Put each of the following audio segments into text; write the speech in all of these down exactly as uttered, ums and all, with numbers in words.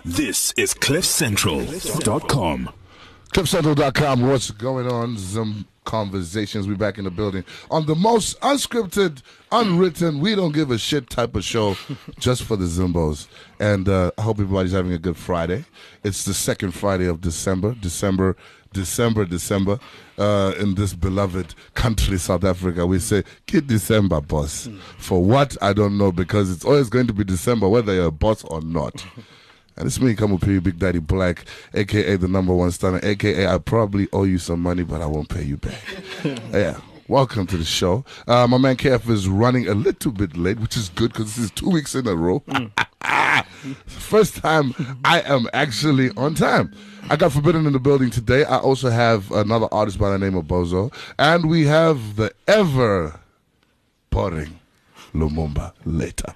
This is cliff central dot com. cliff central dot com, what's going on? Some conversations. We back in the building on the most unscripted, unwritten, we don't give a shit type of show just for the Zimbos. And uh, I hope everybody's having a good Friday. It's the second Friday of December. December, December, December. Uh, in this beloved country, South Africa, we say, "Kid December, boss." For what? I don't know, because it's always going to be December, whether you're a boss or not. And it's me, Kamupi, Big Daddy Black, a k a the number one stunner, a k a I probably owe you some money, but I won't pay you back. Yeah, welcome to the show. Uh, my man K F is running a little bit late, which is good because this is two weeks in a row. Mm. First time I am actually on time. I got Forbidden in the building today. I also have another artist by the name of Bozo. And we have the ever boring Lumumba later.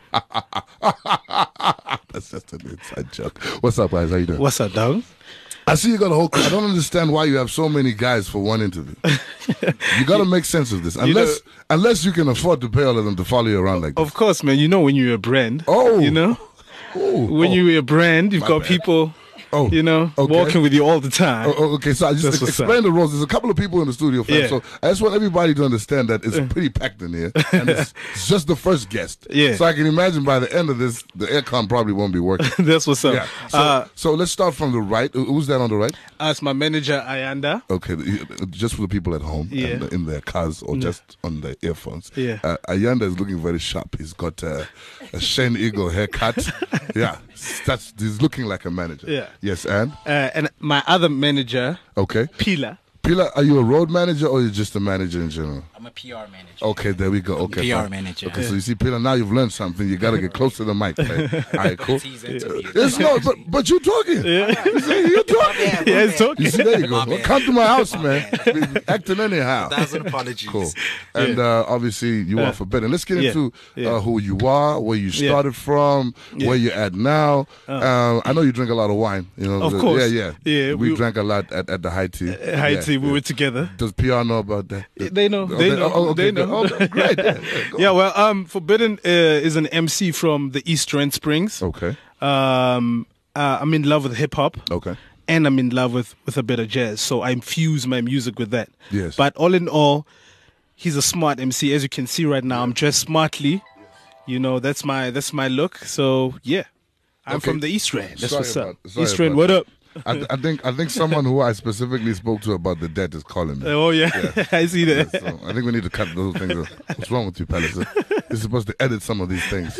That's just an inside joke. What's up, guys? How you doing? What's up, dog? I see you got a whole. I don't understand why you have so many guys for one interview. You got to make sense of this, unless you know, unless you can afford to pay all of them to follow you around like this. Of course, man. You know when you're a brand. Oh, you know oh, when oh. you're a brand, you've My got bad. people. Oh, you know, okay. walking with you all the time. Oh, okay, so I just That's ex- explain the roles. There's a couple of people in the studio, fam, Yeah. so I just want everybody to understand that it's pretty packed in here, and it's, it's just the first guest. Yeah. So I can imagine by the end of this, the aircon probably won't be working. That's what's up. Yeah. So, uh, so let's start from the right. Who- Who's that on the right? as my manager, Ayanda. Okay, the- just for the people at home Yeah. and in their cars or just on their earphones. Yeah. Uh, Ayanda is looking very sharp. He's got uh, a Shane Eagle haircut. Yeah, that's he's looking like a manager. Yeah. Yes, and Uh, and my other manager, okay. Pila. Pila, are you a road manager or are you just a manager in general? I'm a P R manager. Okay, there we go. Okay, P R fine. manager. Okay, so you see, Pila, now you've learned something. You gotta get close to the mic. Right? All right, cool. He's interviewed. It's no, but but you talking. Yeah. You see, you talking. My bad, Yeah, my it's bad. talking. You see, there you go. My Well, bad. come to my house, My man. Be acting anyhow. Thousand apologies. Cool. And uh, obviously, you are forbidden. Let's get yeah, into yeah. Uh, who you are, where you Yeah. started from, Yeah. where you're at now. Uh, I know you drink a lot of wine. You know, Of the- course. Yeah, yeah. Yeah, We, we- drank a lot at, at the high tea. Uh, Hi, Yeah, T. We yeah. were together. Does P R know about that? They know. Oh, They know. oh, okay, They good. know. Oh, great. Yeah, yeah, go Yeah, on. well, um, Forbidden uh, is an M C from the East Rand Springs. Okay. Um, uh, I'm in love with hip hop. Okay. And I'm in love with, with a bit of jazz. So I infuse my music with that. Yes. But all in all, he's a smart M C. As you can see right now, I'm dressed smartly. You know, that's my that's my look. So yeah. I'm Okay. from the East Rand. That's Sorry what's about- up. sorry East Rand, about what that. up? I, I think I think someone who I specifically spoke to about the debt is calling me. Oh yeah, I see that. Yeah, so I think we need to cut those things off. What's wrong with you, Palliser? You're supposed to edit some of these things.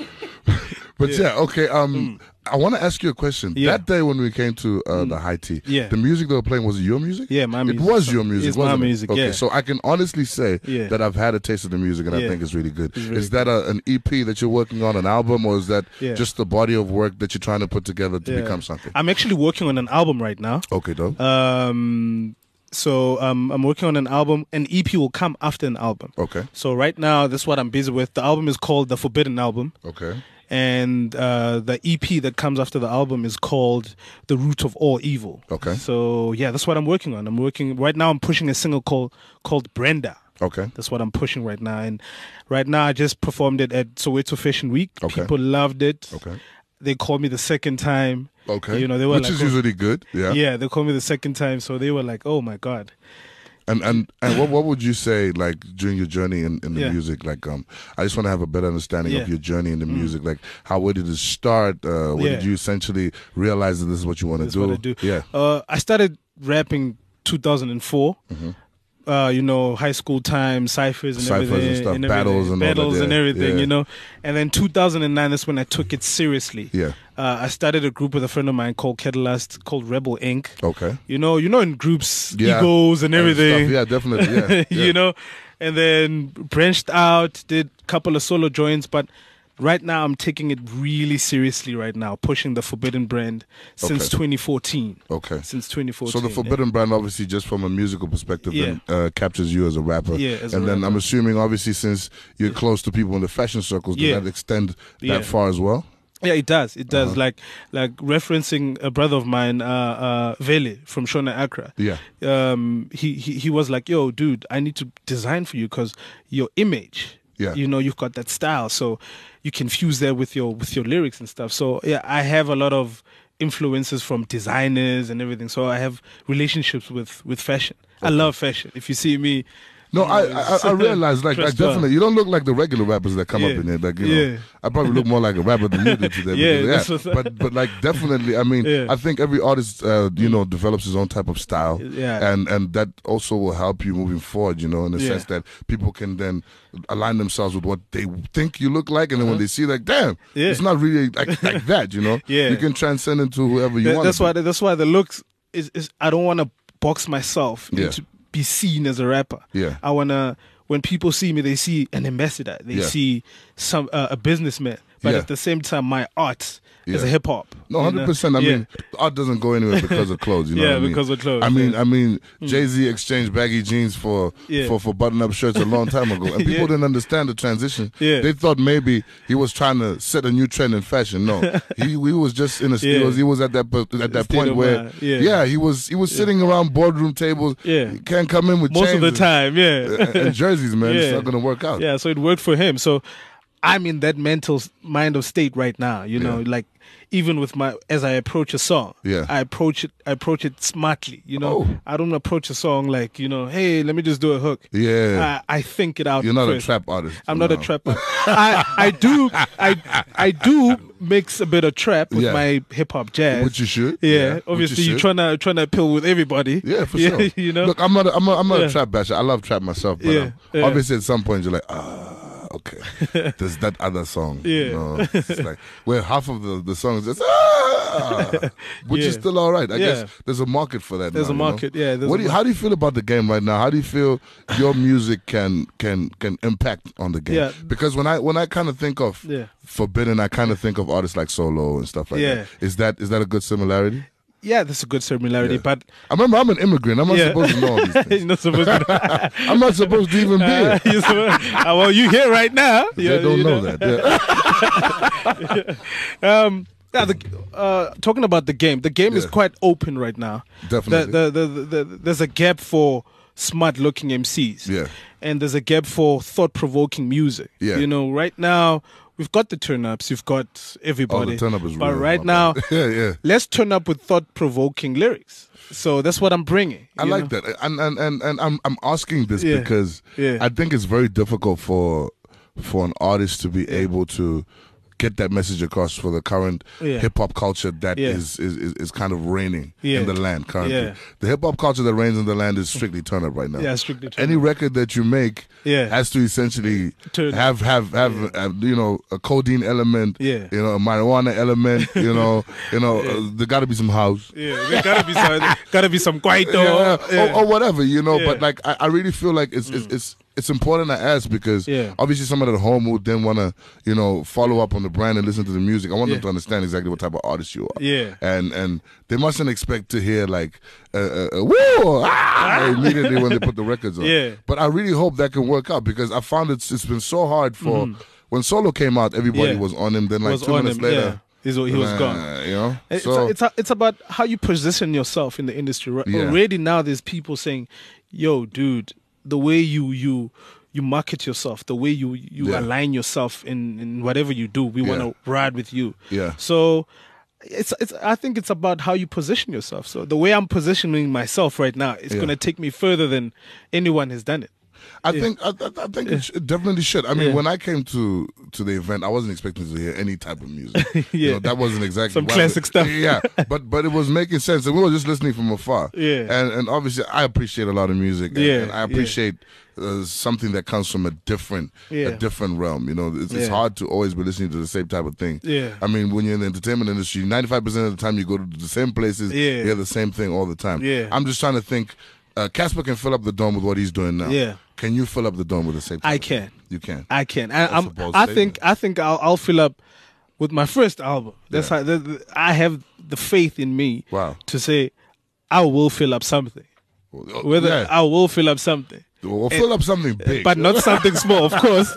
But yeah, okay. Um, I want to ask you a question. Yeah. That day when we came to uh, the high tea, Yeah. the music they were playing, was it your music? Yeah, my music. It was your music. It's my wasn't it? music, Okay, yeah. so I can honestly say Yeah. that I've had a taste of the music, and I Yeah. think it's really good. It's really is that a, an E P that you're working on, an album, or is that Yeah. just the body of work that you're trying to put together to Yeah. become something? I'm actually working on an album right now. Okay, dope. Um, so um, I'm working on an album. An E P will come after an album. Okay, So right now, that's what I'm busy with. The album is called The Forbidden Album. okay. And uh, the E P that comes after the album is called The Root of All Evil. Okay. So yeah, that's what I'm working on. I'm working right now. I'm pushing a single called called Brenda. Okay. That's what I'm pushing right now. And right now, I just performed it at Soweto Fashion Week. Okay. People loved it. Okay. They called me the second time. Okay. You know, they were Which like, is oh, usually good. Yeah. yeah, they called me the second time. So they were like, oh my God. And and and what what would you say like during your journey in, in the Yeah. music? Like um, I just want to have a better understanding Yeah. of your journey in the music. Like how where did it start? Uh, when Yeah. did you essentially realize that this is what you want to That's do? what I do. Yeah. Uh, I started rapping two thousand four. Mm-hmm. Uh, you know, high school time, ciphers and Ciphers and everything. stuff, everything, battles and all that, battles and yeah, everything, yeah. you know. And then two thousand nine, that's when I took it seriously. Yeah. Uh, I started a group with a friend of mine called Catalyst, called Rebel Incorporated. Okay. You know, you know, in groups, Yeah. egos and everything. stuff. Yeah, definitely. Yeah. yeah. You know, and then branched out, did a couple of solo joints, but right now I'm taking it really seriously right now, pushing the Forbidden brand since Okay. twenty fourteen. Okay. Since twenty fourteen. So the Forbidden brand, obviously, just from a musical perspective, Yeah. then, uh, captures you as a rapper. Yeah, as a and then rapper. I'm assuming, obviously, since you're close to people in the fashion circles, does Yeah. that extend that Yeah. far as well? Yeah, it does. It does. Uh-huh. Like like referencing a brother of mine, uh, uh, Vele from Shona Accra. Yeah. Um, he, he he was like, "Yo, dude, I need to design for you because your image, Yeah. you know, you've got that style, so you can fuse that with your with your lyrics and stuff." So yeah, I have a lot of influences from designers and everything. So I have relationships with with fashion. I love fashion. If you see me. No, I, I I realize like like Trust definitely you don't look like the regular rappers that come Yeah. up in here. Like you know, Yeah. I probably look more like a rapper than you do today. Yeah, because, that's what's up. but but like definitely, I mean, Yeah. I think every artist uh, you know develops his own type of style, Yeah. and and that also will help you moving forward. You know, in the Yeah. sense that people can then align themselves with what they think you look like, and then when they see like, damn, Yeah. it's not really like like that. You know, Yeah. you can transcend into whoever you That- want. that's why that's why the looks is, is I don't want to box myself Yeah. into be seen as a rapper. Yeah. I want to when people see me, they see an ambassador. They Yeah. see some uh, a businessman. But Yeah. at the same time, my art is Yeah. a hip hop. No, you hundred know? percent. I Yeah. mean, art doesn't go anywhere because of clothes. You know Yeah, what I mean? because of clothes, I mean, yeah. I mean, Jay Z exchanged baggy jeans for Yeah. for, for button-up shirts a long time ago, and people Yeah. didn't understand the transition. Yeah. They thought maybe he was trying to set a new trend in fashion. No, he he was just in a he Yeah. was, he was at that po- at that State point of where mind, yeah. he was he was sitting around boardroom tables. Yeah. He can't come in with Most of chains the and- time, yeah. and, and jerseys, man. It's Yeah. not gonna work out. Yeah, so it worked for him. So I'm in that mental s- mind of state right now, you know, Yeah. like even with my as I approach a song, Yeah. I approach it I approach it smartly, you know. Oh. I don't approach a song like, you know, hey, let me just do a hook. Yeah. I, I think it out. You're not first. a trap artist. I'm not a No. trapper. I I do I I do mix a bit of trap with Yeah. my hip hop jazz. Which you should. Yeah, Yeah, which obviously you you're should. trying to trying to appeal with everybody. Yeah, for yeah, sure. You know. Look, I'm not. A, I'm. A, I'm not Yeah. a trap basher. I love trap myself, but Yeah, um, yeah. obviously at some point you're like, ah, okay. There's that other song. Yeah. You know, it's like where half of the the song is just ah, which is Yeah. still all right. I Yeah. guess there's a market for that. There's now, a you know? market, yeah, there's What a do you, mar- how do you feel about the game right now? How do you feel your music can can can impact on the game? Yeah. Because when I when I kind of think of Yeah. Forbidden, I kind of think of artists like Solo and stuff like Yeah. that. Is that is that a good similarity? Yeah, that's a good similarity, Yeah. but I remember I'm an immigrant. I'm not Yeah. supposed to know all these things. you're not supposed to. I'm not supposed to even be Uh, here. you're supposed- uh, well, you here right now. They Yeah, don't you know, that. Yeah. Um, yeah, the, uh, talking about the game, the game is Yeah. quite open right now. Definitely. The, the, the, the, the, there's a gap for smart-looking M Cs. Yeah. And there's a gap for thought-provoking music. Yeah. You know, right now we've got the turn-ups, you've got everybody. Oh, the turn-up is But real, right my now, bad. Yeah, yeah. let's turn up with thought-provoking lyrics. So that's what I'm bringing. I you like know? that, and and and, and I'm I'm asking this Yeah. because Yeah. I think it's very difficult for for an artist to be able to get that message across for the current Yeah. hip hop culture that Yeah. is, is is is kind of reigning Yeah. in the land currently. Yeah. The hip hop culture that reigns in the land is strictly turn up right now. Yeah, strictly turn Any up. record that you make Yeah. has to essentially Turn up. have have have uh, you know a codeine element, Yeah. you know a marijuana element, you know you know uh, there got to be some house. Yeah, there gotta be some, gotta be some kwaito. Yeah, Yeah. Or, or whatever, you know. Yeah. But like, I, I really feel like it's, it's it's it's important to ask because Yeah. obviously someone at home who then want to you know follow up on the brand and listen to the music. I want Yeah. them to understand exactly what type of artist you are. Yeah. and and they mustn't expect to hear like uh, uh, uh, woo ah, immediately when they put the records on. Yeah. But I really hope that can work out because I found it's it's been so hard for when Solo came out, everybody Yeah. was on him. Then like was two on minutes him, later. yeah. He's, he was uh, gone. You know, It's, so it's, it's about how you position yourself in the industry. Right? Yeah. Already now there's people saying, yo, dude, the way you you you market yourself, the way you, you Yeah. align yourself in, in whatever you do, we want Yeah. to ride with you. Yeah. So it's it's I think it's about how you position yourself. So the way I'm positioning myself right now is Yeah. going to take me further than anyone has done it. I think I, I I think it, sh- it definitely should. I mean, Yeah. when I came to to the event, I wasn't expecting to hear any type of music. You Yeah. know, that wasn't exactly Some why- classic stuff. Yeah, but but it was making sense, and we were just listening from afar. Yeah. and and obviously, I appreciate a lot of music. And, Yeah, and I yeah. appreciate. Uh, something that comes from a different, Yeah. a different realm. You know, it's, it's Yeah. hard to always be listening to the same type of thing. Yeah. I mean, when you're in the entertainment industry, ninety-five percent of the time you go to the same places, Yeah. you hear the same thing all the time. Yeah. I'm just trying to think. Uh, Casper can fill up the dome with what he's doing now. Yeah. Can you fill up the dome with the same? I type of thing? can. You can. I can. I, That's I'm, a bold I statement. think. I think I'll, I'll fill up with my first album. That's Yeah. how. The, the, I have the faith in me. Wow. To say, I will fill up something. Whether yeah. I will fill up something, We'll fill up something big, but not something small, of course.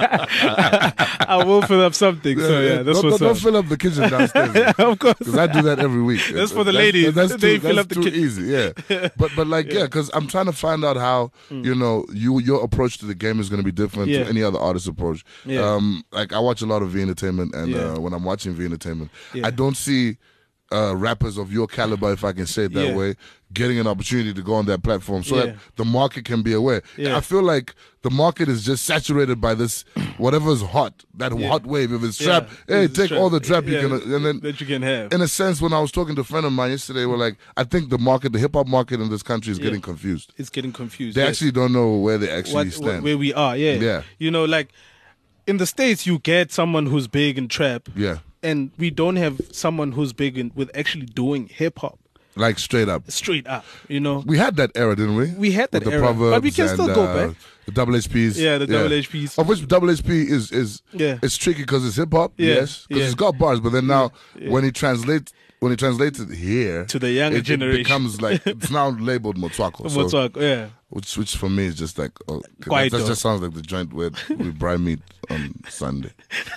I will fill up something. So yeah, that's don't, what's don't, up. don't fill up the kitchen downstairs. Of course. Because I do that every week. That's for the ladies. That's too, They that's fill up the too kitchen. easy. Yeah, but but like yeah, because I'm trying to find out how you know you your approach to the game is going to be different Mm. Yeah. to any other artist's approach. Yeah. Um, like I watch a lot of V Entertainment, and Yeah. uh, when I'm watching V Entertainment, Yeah. I don't see uh, rappers of your caliber, if I can say it that Yeah. way, getting an opportunity to go on that platform so Yeah. that the market can be aware. Yeah. I feel like the market is just saturated by this, whatever's hot, that Yeah. hot wave. If it's Yeah. trap, hey, It's take trap. all the trap Yeah, you can, and then that you can have. in a sense, when I was talking to a friend of mine yesterday, we're like, I think the market, the hip hop market in this country is Yeah. getting confused. It's getting confused. They yes. actually don't know where they actually what, stand. where we are. Yeah. Yeah. You know, like in the States, you get someone who's big in trap. Yeah, And we don't have someone who's big in with actually doing hip hop like straight up. straight up. You know. We had that era, didn't we? We had that With the era, but we Proverbs can still and, go uh, back. The double H Ps. Yeah, the double H Ps. Of which double H P is is Yeah. it's tricky because it's hip hop. Yeah, Yes, because yeah. it's got bars. But then now Yeah. when he translates when he translates it here To the younger it, generation. it becomes like it's now labeled Motswako. So, What's up? Yeah. which which for me is just like oh, okay, that, Quite that dope. just sounds like the joint where we buy meat on Sunday.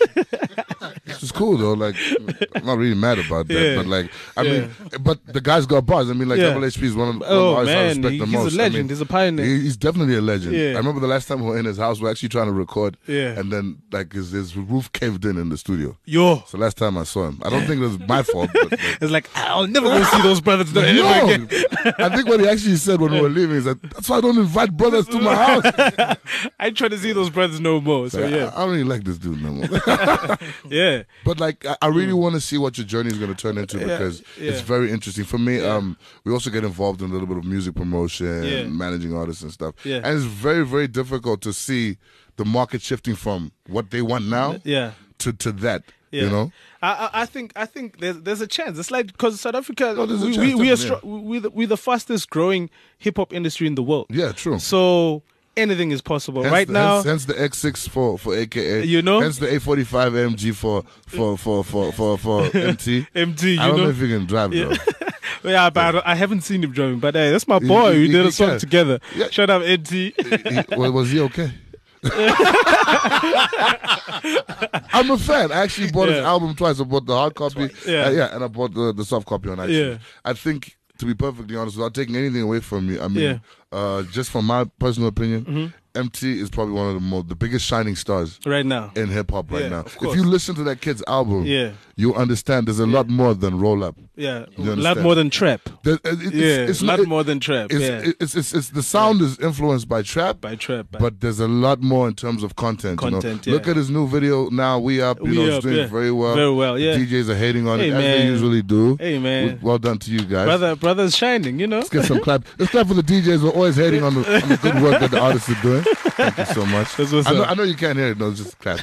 It's cool though. Like I'm not really mad about that, Yeah. but like I Yeah. mean, but the guy's got bars. I mean, like Yeah. Double H P is one of, one of Oh the artists I man, respect he- the he's most. a legend. I mean, he's a pioneer. he- he's definitely a legend. Yeah. I remember the last time we were in his house, we were actually trying to record, Yeah. and then like his, his roof caved in in the studio. Yo, So last time I saw him, I don't think it was my fault. But, but it's like I'll never go see those brothers ever no, again. I think what he actually said when we were leaving is that that's why I don't invite brothers to my house. I try to see those brothers no more. So I, yeah, I don't really like this dude no more. yeah, But like, I, I really want to see what your journey is going to turn into because yeah. it's very interesting for me. Um, we also get involved in a little bit of music promotion, Yeah. managing artists and stuff. Yeah. And it's very, very difficult to see the market shifting from what they want now yeah. to to that. Yeah. You know, I, I I think I think there's there's a chance. It's like because South Africa, Oh, there's a we, chance, we, we are definitely, stro- we the, we're the fastest growing hip hop industry in the world. yeah, true. So anything is possible. Hence right the, now, hence, hence the X six for for A K A, You know? hence the A forty-five M G for for for for for, for M T. M T, you I don't know, know? if you can drive Yeah. though. yeah, but I, don't- I haven't seen him driving. But hey, that's my boy. he- We did he a song can. together. Yeah. Shut up, N T. He- was, was he okay? I'm a fan. I actually bought his Yeah. album twice. I bought the hard copy, Yeah. uh, yeah, and I bought the, the soft copy on iTunes. Yeah. I think, to be perfectly honest, without taking anything away from you, I mean, Yeah. uh, just from my personal opinion, M T is probably one of the most, the biggest shining stars right now. in hip hop right Yeah, now. of If course. you listen to that kid's album, Yeah. you understand there's a lot more than roll up. Yeah, a You lot understand? more than trap. There- it- it's, Yeah, it's a lot not, more than trap. It's, yeah, it's, it's, it's, the sound is influenced by trap, by trap. By, but there's a lot more in terms of content. Content, you know? yeah. Look at his new video now. We up, you We know, Up, it's doing yeah. very well. Very well, yeah. The D Js are hating on Hey, it as they man. usually do. hey man, Well done to you guys. brother, brother's shining. You know. Let's get some clap. Let's clap for the D Js. We're always hating on the, on the good work that the artists are doing. Thank you so much. That's what's I know, up. I know you can't hear it. No, just clap.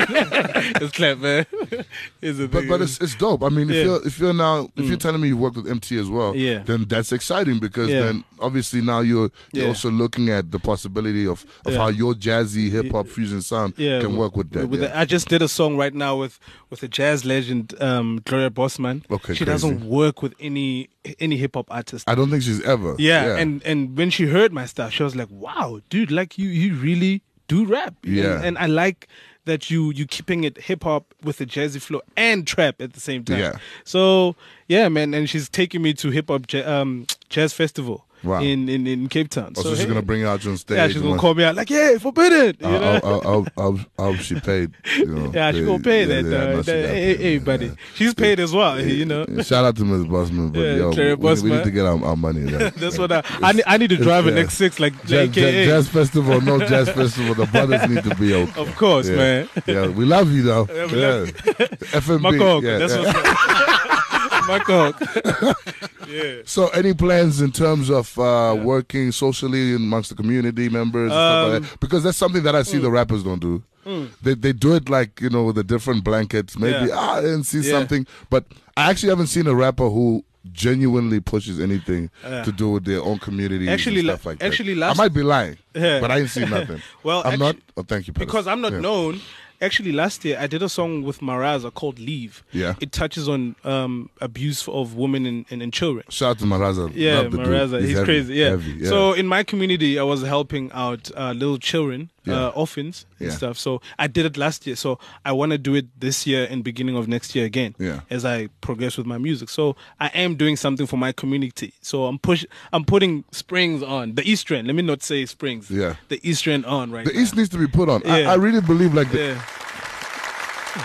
It's clap, man. It's a But thing. but it's it's dope. I mean, if Yeah. you're if you're now if you're telling me you worked with M T as well, Yeah. then that's exciting because Yeah. then obviously now you're you're Yeah. also looking at the possibility of, of Yeah. how your jazzy hip hop fusion sound yeah, can work with that. with yeah. the- I just did a song right now with with a jazz legend, um, Gloria Bossman. Okay, she crazy. doesn't work with any any hip hop artist. I don't think she's ever. yeah, and and when she heard my stuff, she was like, "Wow, dude, like you you really do rap." Yeah. and, and I like that you you keeping it hip hop with a jazzy flow and trap at the same time. Yeah. So yeah, man, and she's taking me to hip hop ja- um, jazz festival. Wow. In, in in Cape Town. Oh, so, she's hey, gonna bring you out on stage. yeah, she's gonna and call me out like, yeah, forbidden. You I'll, know? I'll, I'll, I'll, I'll, I'll, she paid. You know, Yeah, she gonna pay yeah, that. yeah, uh, I know that- she got hey, paid, hey, yeah, buddy, yeah. she's paid as well. You know, Yeah, shout out to Miz Bossman, but Yeah, yo, Claire we, we Bossman. need to get our, our money. Right? that's what I I need, I need to drive an yeah. X six like Jazz, A K A. jazz, jazz festival, no jazz festival. The brothers need to be okay. Of course, yeah. man. Yeah, we love you though. Yeah, we Yeah, love F M B. Makok, yeah, that's yeah. what's Makok. Yeah. So, any plans in terms of uh, working socially amongst the community members, and stuff like Um, that? Because that's something that I see mm. the rappers don't do. They they do it like, you know, with the different blankets. Maybe Yeah. ah, I didn't see Yeah. something, but I actually haven't seen a rapper who genuinely pushes anything Yeah. to do with their own community Actually, and la- stuff like actually that. last- I might be lying, Yeah. but I ain't seen nothing. Well, I'm not. actu- Oh, thank you, Pettis. Because I'm not Yeah. known. Actually, last year I did a song with Maraza called "Leave." Yeah. It touches on um, abuse of women and, and, and children. Shout out to Maraza. Yeah, Love the dude. Maraza, he's, heavy, crazy. Yeah. heavy, yeah. So in my community, I was helping out uh, little children, Yeah. uh, orphans and Yeah. stuff. So I did it last year. So I want to do it this year and beginning of next year again. Yeah. As I progress with my music, so I am doing something for my community. So I'm push, I'm putting Springs on the East End. Let me not say Springs. Yeah. The East End on right the now. East needs to be put on. I, Yeah. I really believe like the, Yeah.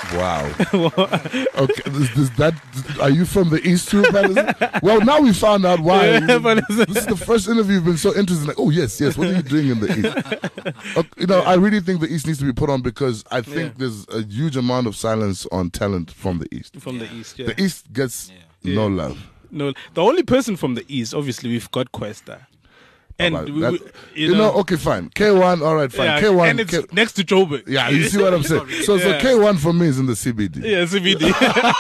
Wow. Okay, this, this, that are you from the East too, Patterson? Well, now we found out why. Yeah, but This is the first interview you've been so interested. Like, oh yes, yes. What are you doing in the East? Okay, you know, I really think the East needs to be put on because I think Yeah. there's a huge amount of silence on talent from the East. From the East, yeah. The East gets no Yeah. love. No, the only person from the East, obviously, we've got Questa. And, Alright, we, that- we, you, know, okay, fine. K one, all right, fine. yeah, K one, and it's K- next to Joburg. yeah, you see what I'm saying? So, so Yeah. K one for me is in the C B D. Yeah, C B D.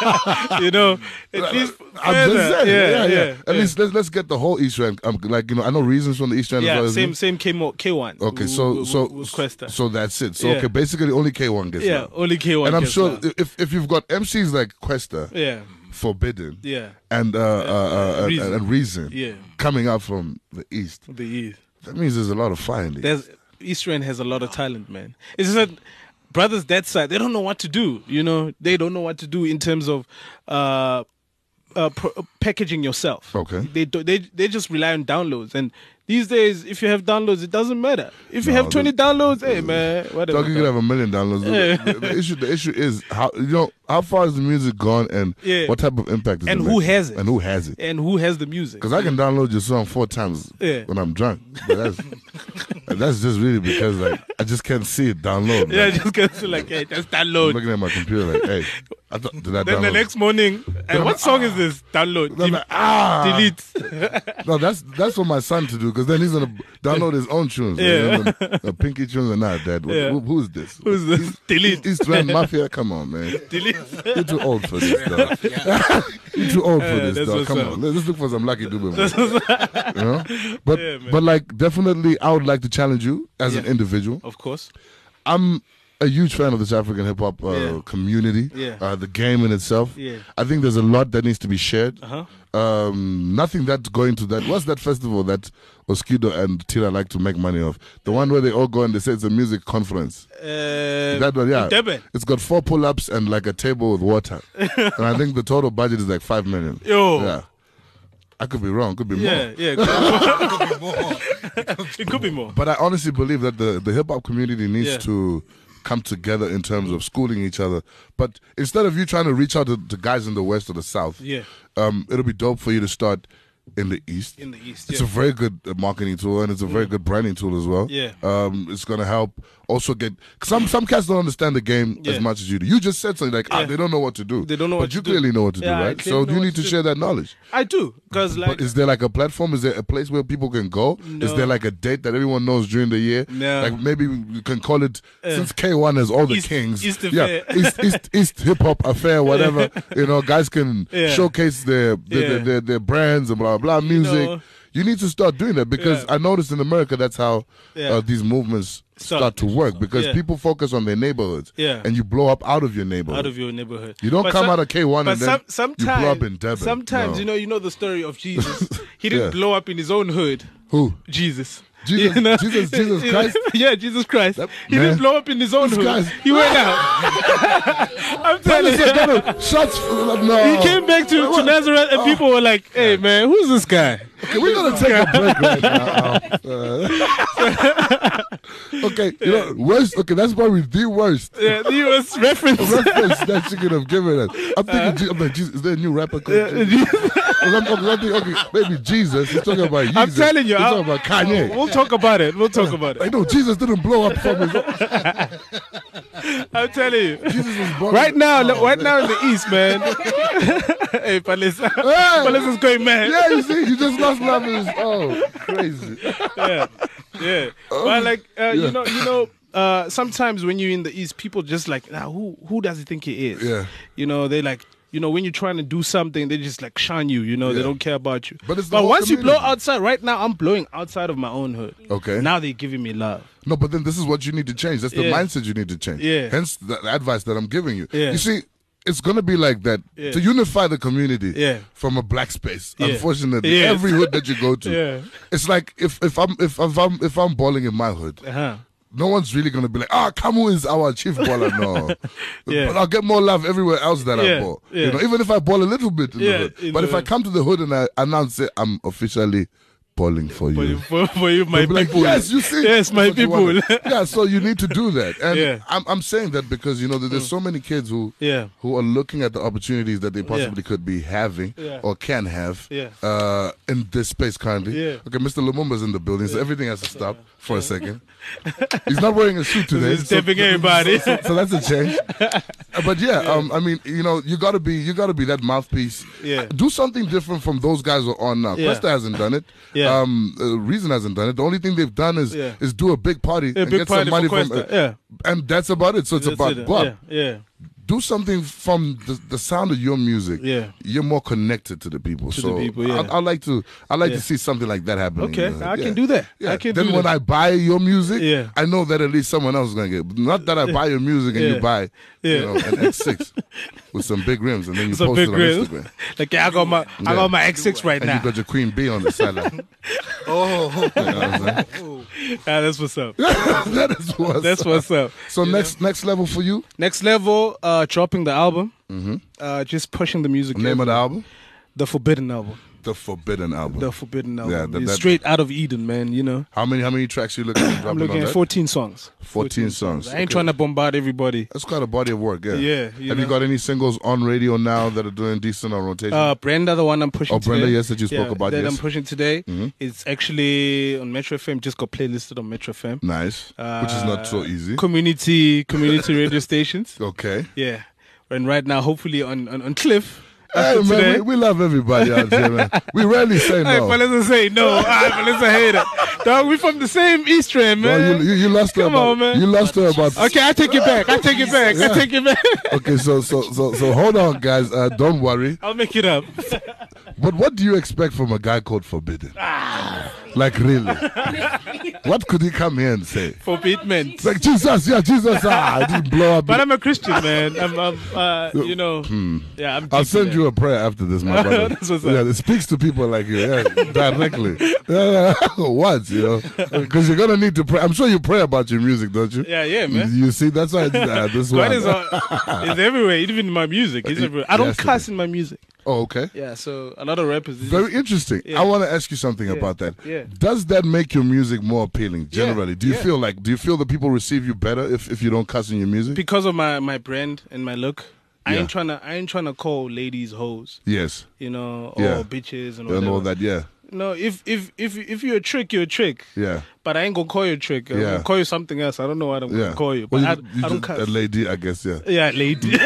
You know, at least I'm just further. saying, yeah, yeah. yeah. At yeah. least let's let's get the whole East End. Um, like you know, I know reasons from the East End. as Yeah, well as same me. same K mo- K one. Okay, w- so w- so w- with Questa. so that's it. So Yeah. okay, basically only K one gets yeah, love. only K one. And I'm gets sure love. if if you've got M Cs like Questa, Yeah, Forbidden, yeah, and uh, uh, uh, uh, Reason. and Reason, yeah. coming out from the East, The East. that means there's a lot of fire in the East. There's East End has a lot of talent, man. It's just that brothers that side, they don't know what to do. You know, they don't know what to do in terms of uh, uh, pro- packaging yourself. Okay. They do, they they just rely on downloads, and these days, if you have downloads, it doesn't matter. If you No, have twenty the- downloads, hey man, whatever. Dog, you could have a million downloads. The, the- the issue, the issue is how you know how far is the music gone, and Yeah. what type of impact is And it who making? has it? and who has it? And who has the music? Because I can download your song four times Yeah. when I'm drunk, but that's that's just really because like I just can't see it download. Yeah, man. just gets to like, hey, just I'm download. looking at my computer like, hey, I thought did I Then download? the next morning, hey, I'm what like, song is this? Download. Then I'm De- like, ah, delete. No, that's that's for my son to do because then he's gonna download his own tunes. Yeah. You know, the, the Pinky tunes are not dead. Yeah. Who, who's this? Who's this? Delete. East Rand Mafia. Come on, man. Delete. You're too old for this, dog. You're too old for Yeah, this, that's dog. what's Come up. on, let's look for some Lucky Dube. man. You know, but Yeah, man. but like definitely, I would like to challenge you as an Yeah. individual. Of course. I'm a huge fan of the South African hip hop uh, Yeah. community, Yeah. uh, the game in itself. Yeah. I think there's a lot that needs to be shared. Uh-huh. Um, nothing that's going to that. What's that festival that Oskido and Tira like to make money off? The one where they all go and they say it's a music conference. Uh, That one, yeah. Durban. It's got four pull-ups and like a table with water, and I think the total budget is like five million. Yo. Yeah. I could be wrong. Could be Yeah, more. yeah. It could be more. It could be more. But I honestly believe that the, the hip hop community needs Yeah. to come together in terms of schooling each other. But instead of you trying to reach out to, to guys in the West or the South, Yeah. um, it'll be dope for you to start in the East. In the East, It's yeah. a very good uh, marketing tool and it's a very good branding tool as well. Yeah. Um, it's going to help also get some some cats don't understand the game Yeah. as much as you do. You just said something like, ah, Yeah. they don't know what to do. They don't know but what you to do. clearly know what to Yeah, I do, right? clearly So know you what need to to do. share that knowledge. I do, because like But is there like a platform? Is there a place where people can go? Is No. there like a date that everyone knows during the year? No. Like maybe we can call it since K one has all the East- kings. East yeah, Affair. East East East hip hop affair, whatever. You know, guys can Yeah. showcase their their, Yeah. their their their brands and blah blah music. know. You need to start doing that because Yeah. I noticed in America that's how Yeah. uh, these movements Start. start to work because Yeah. people focus on their neighborhoods Yeah. and you blow up out of your neighborhood. out of your neighborhood. You don't But come some- out of K one but and then some, you blow up in Durban. Sometimes, No. you know, you know the story of Jesus. He didn't Yeah. blow up in his own hood. Who? Jesus. Jesus- You know? Jesus- Jesus Christ? Yeah, Jesus Christ. That- he man. didn't blow up in his own This hood. guy's- He went out. I'm telling you. Shots. No. He came back to, to Nazareth and people were like, hey, man, who's this guy? Okay, we're gonna take a break right now. Uh, okay, you know, worst. Okay, that's probably the worst Yeah, he was reference. reference that you could have given us. I'm thinking, Je- I'm like, Jesus, is there a new rapper called? Yeah, Jesus? I'm, I'm, I'm thinking, okay, maybe Jesus. He's talking about Jesus. I'm telling you. He's I'll- talking about Kanye. We'll talk about it. We'll talk about I it. know Jesus didn't blow up from his. Own. I'm telling you. Jesus was born Right in- now, Oh, right man. now in the East, man. Hey, Palisa. Hey! Palisa's going mad. Yeah, you see, you just lost love. in his- Oh, crazy. yeah, yeah. But like, uh, yeah. you know, you know, uh, sometimes when you're in the East, people just like, nah, who who does he think he is? Yeah. You know, they like, you know, when you're trying to do something, they just like shun you. You know, they Yeah. don't care about you. But it's the but whole once you blow community. outside, right now, I'm blowing outside of my own hood. Okay. Now they're giving me love. No, but then this is what you need to change. That's the Yeah. mindset you need to change. Yeah. Hence the the advice that I'm giving you. Yeah. You see, it's gonna be like that Yeah. to unify the community Yeah. from a black space. Yeah. Unfortunately, Yes. every hood that you go to, Yeah. it's like if if I'm if, if I'm if I'm balling in my hood, Uh-huh. no one's really gonna be like, ah, Kamu is our chief baller. No, Yeah. but I'll get more love everywhere else that I Yeah. ball. Yeah. You know, even if I ball a little bit in Yeah, the hood. in But the if I hood. come to the hood and I announce it, I'm officially polling for For you. you, for, for you my They'll be like, people. yes, you see. Yes, my That's what you people. want. Yeah, so you need to do that. And Yeah. I'm, I'm saying that because, you know, that there's so many kids who Yeah. who are looking at the opportunities that they possibly could be having Yeah. or can have Yeah. uh, in this space currently. Yeah. Okay, Mister Lumumba's in the building, so everything has to stop for a second. He's not wearing a suit today. He's stepping everybody. So, so that's a change. Uh, But yeah, um, I mean, you know, you gotta be, you gotta be that mouthpiece. Yeah. Do something different from those guys who are on now. Yeah. Questa hasn't done it. Yeah. Um, uh, Reason hasn't done it. The only thing they've done is Yeah. is do a big party A and big get party some money for from. Questa. Yeah. And that's about it. So it's That's about it. Bob. Yeah. Yeah. Do something from the, the sound of your music. Yeah. You're more connected to the people. To so the people, yeah. I, I like to I like Yeah. to see something like that happening. Okay, uh, I yeah. can do that. Yeah. I can then do when that. I buy your music, Yeah. I know that at least someone else is gonna get. Not that I buy your music and Yeah. you buy, Yeah. you know, an X six with some big rims, and then you Some post big it on rims. Instagram. Like, yeah, I got my, I Yeah. got my X six right And now. you got your Queen Bee on the sideline. Oh, You know what I'm saying? Yeah, that's what's up. that is what's That's up. what's up. So next next level for you. Next level, uh, dropping the album. Mm-hmm. Uh, just pushing the music. Name of the album? The Forbidden album. The Forbidden Album. The Forbidden album. Yeah, that- It's that- straight out of Eden, man. You know. How many how many tracks you looking at dropping I'm looking on at that? fourteen songs. fourteen songs. I ain't Okay. trying to bombard everybody. That's quite a body of work, yeah. Yeah, you Have you know. got any singles on radio now that are doing decent on rotation? Uh, Brenda, the one I'm pushing Oh, Brenda, today. yes, that you spoke yeah, about, That yes. I'm pushing today. Mhm. It's actually on Metro F M. Just got playlisted on Metro F M. Nice. Which is not so Uh, easy. Community, community radio stations. Okay. Yeah. And right now, hopefully on, on, on Cliff. Hey, after man, today. we, we love everybody out here, man. We rarely say Hey, no. fellas, say no. All right, fellas, I hate it. Dog, we from the same East End, Well, man. you, you, you lost her Come about, on, man. You lost her about. Okay, I take it back. I take it back. I take it back. Okay, so so so so hold on, guys. Uh, don't worry. I'll make it up. But what do you expect from a guy called Forbidden? Ah. Like really? What could he come here and say? Forbidment. It's like Jesus, yeah, Jesus. Ah, I didn't blow up. But I'm a Christian, man. I'm, I'm uh, you know, yeah, I'm. Hmm. I'll deep send in you a prayer after this, my brother. That's what's up. Yeah, it speaks to people like you, yeah, directly. Yeah, what, you know? Because you're gonna need to pray. I'm sure you pray about your music, don't you? that. Yeah, yeah, man. You see, that's why I did that. This God one. is, uh, is everywhere, even in my music. He's everywhere. I don't Yes, it cuss is. in my music. Oh, okay. Yeah, so a lot of rappers. they Very just- interesting. Yeah. I want to ask you something Yeah. about that. Yeah. Does that make your music more appealing generally? Do you Yeah. feel like do you feel that people receive you better if, if you don't cuss in your music? because of my, my brand and my look. I Yeah. ain't trying to I ain't trying to call ladies hoes, Yes. you know, or Yeah. bitches and, And all whatever. that, yeah. No, if if if if you're a trick, you're a trick. Yeah. But I ain't gonna call you a trick. I'm Yeah. gonna call you something else. I don't know what I'm Yeah. gonna call you. Well, But you, I, you I don't just- cuss. a lady, I guess, yeah. Yeah, lady.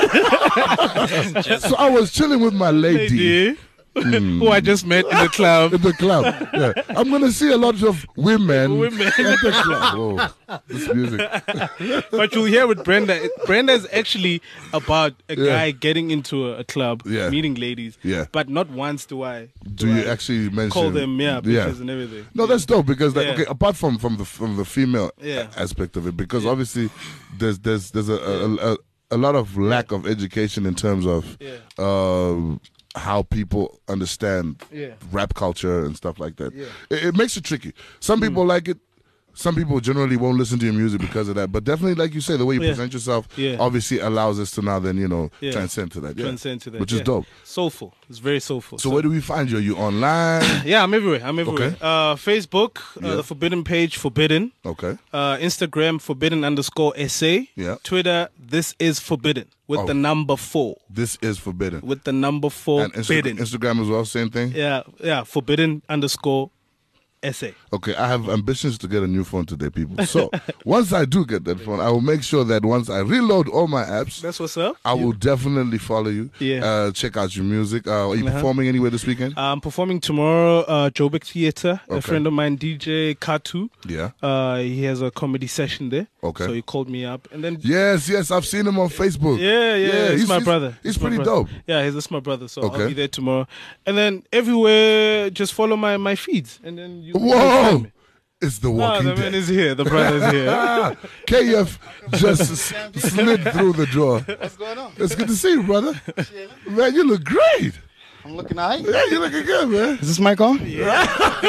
So I was chilling with my lady. lady. Who I just met in the club. In the club, yeah. I'm gonna see a lot of women, Women. at the club. Whoa, this music. But you'll hear with Brenda. it- Brenda is actually about a Yeah. guy getting into a, a club, Yeah. meeting ladies. Yeah. But not once do I Do you actually mention? call them yeah, bitches Yeah. and everything. No, that's dope because like, Yeah. okay, apart from from the from the female Yeah. aspect of it, because obviously there's there's there's a a, a a lot of lack of education in terms of Yeah. uh, how people understand Yeah. rap culture and stuff like that. Yeah. Mm. It, it makes it tricky. Some people like it. Some people generally won't listen to your music because of that. But definitely, like you say, the way you Yeah. present yourself Yeah. obviously allows us to now then, you know, Yeah. transcend to that. Yeah. Transcend to that. Which is yeah. dope. Soulful. It's very soulful. So, where do we find you? Are you online? yeah, I'm everywhere. I'm everywhere. Okay. Uh, Facebook, uh, Yeah. the Forbidden page, Forbidden. Okay. Uh, Instagram, Forbidden underscore S A. Yeah. Twitter, this is Forbidden with Oh. the number four. This is forbidden. With the number four, And Insta- Forbidden. Instagram as well, same thing? Yeah, yeah, Forbidden underscore S A. Okay, I have ambitions to get a new phone today, people. So once I do get that phone, I will make sure that once I reload all my apps, That's what's up. I will definitely follow you. Yeah. Uh, check out your music. Uh, are you Uh-huh. performing anywhere this weekend? I'm performing tomorrow, uh, Joburg Theatre. A Okay. friend of mine, D J Katu, yeah. uh, he has a comedy session there. Okay. So he called me up. And then, Yes, yes, I've seen him on Facebook. yeah, yeah, he's, my brother. He's, my pretty brother. dope. Yeah, he's just my brother. So Okay. I'll be there tomorrow. And then everywhere, just follow my, my feeds. And then you you'll Whoa! find me. It's the Ah, Walking the man Dead. is here. The brother is here. Ah, K F just s- slid through the door. what's going on? It's good to see you, brother. Man, you look great. I'm looking all right. Yeah, you're looking good, man. Is this mic on? Yeah.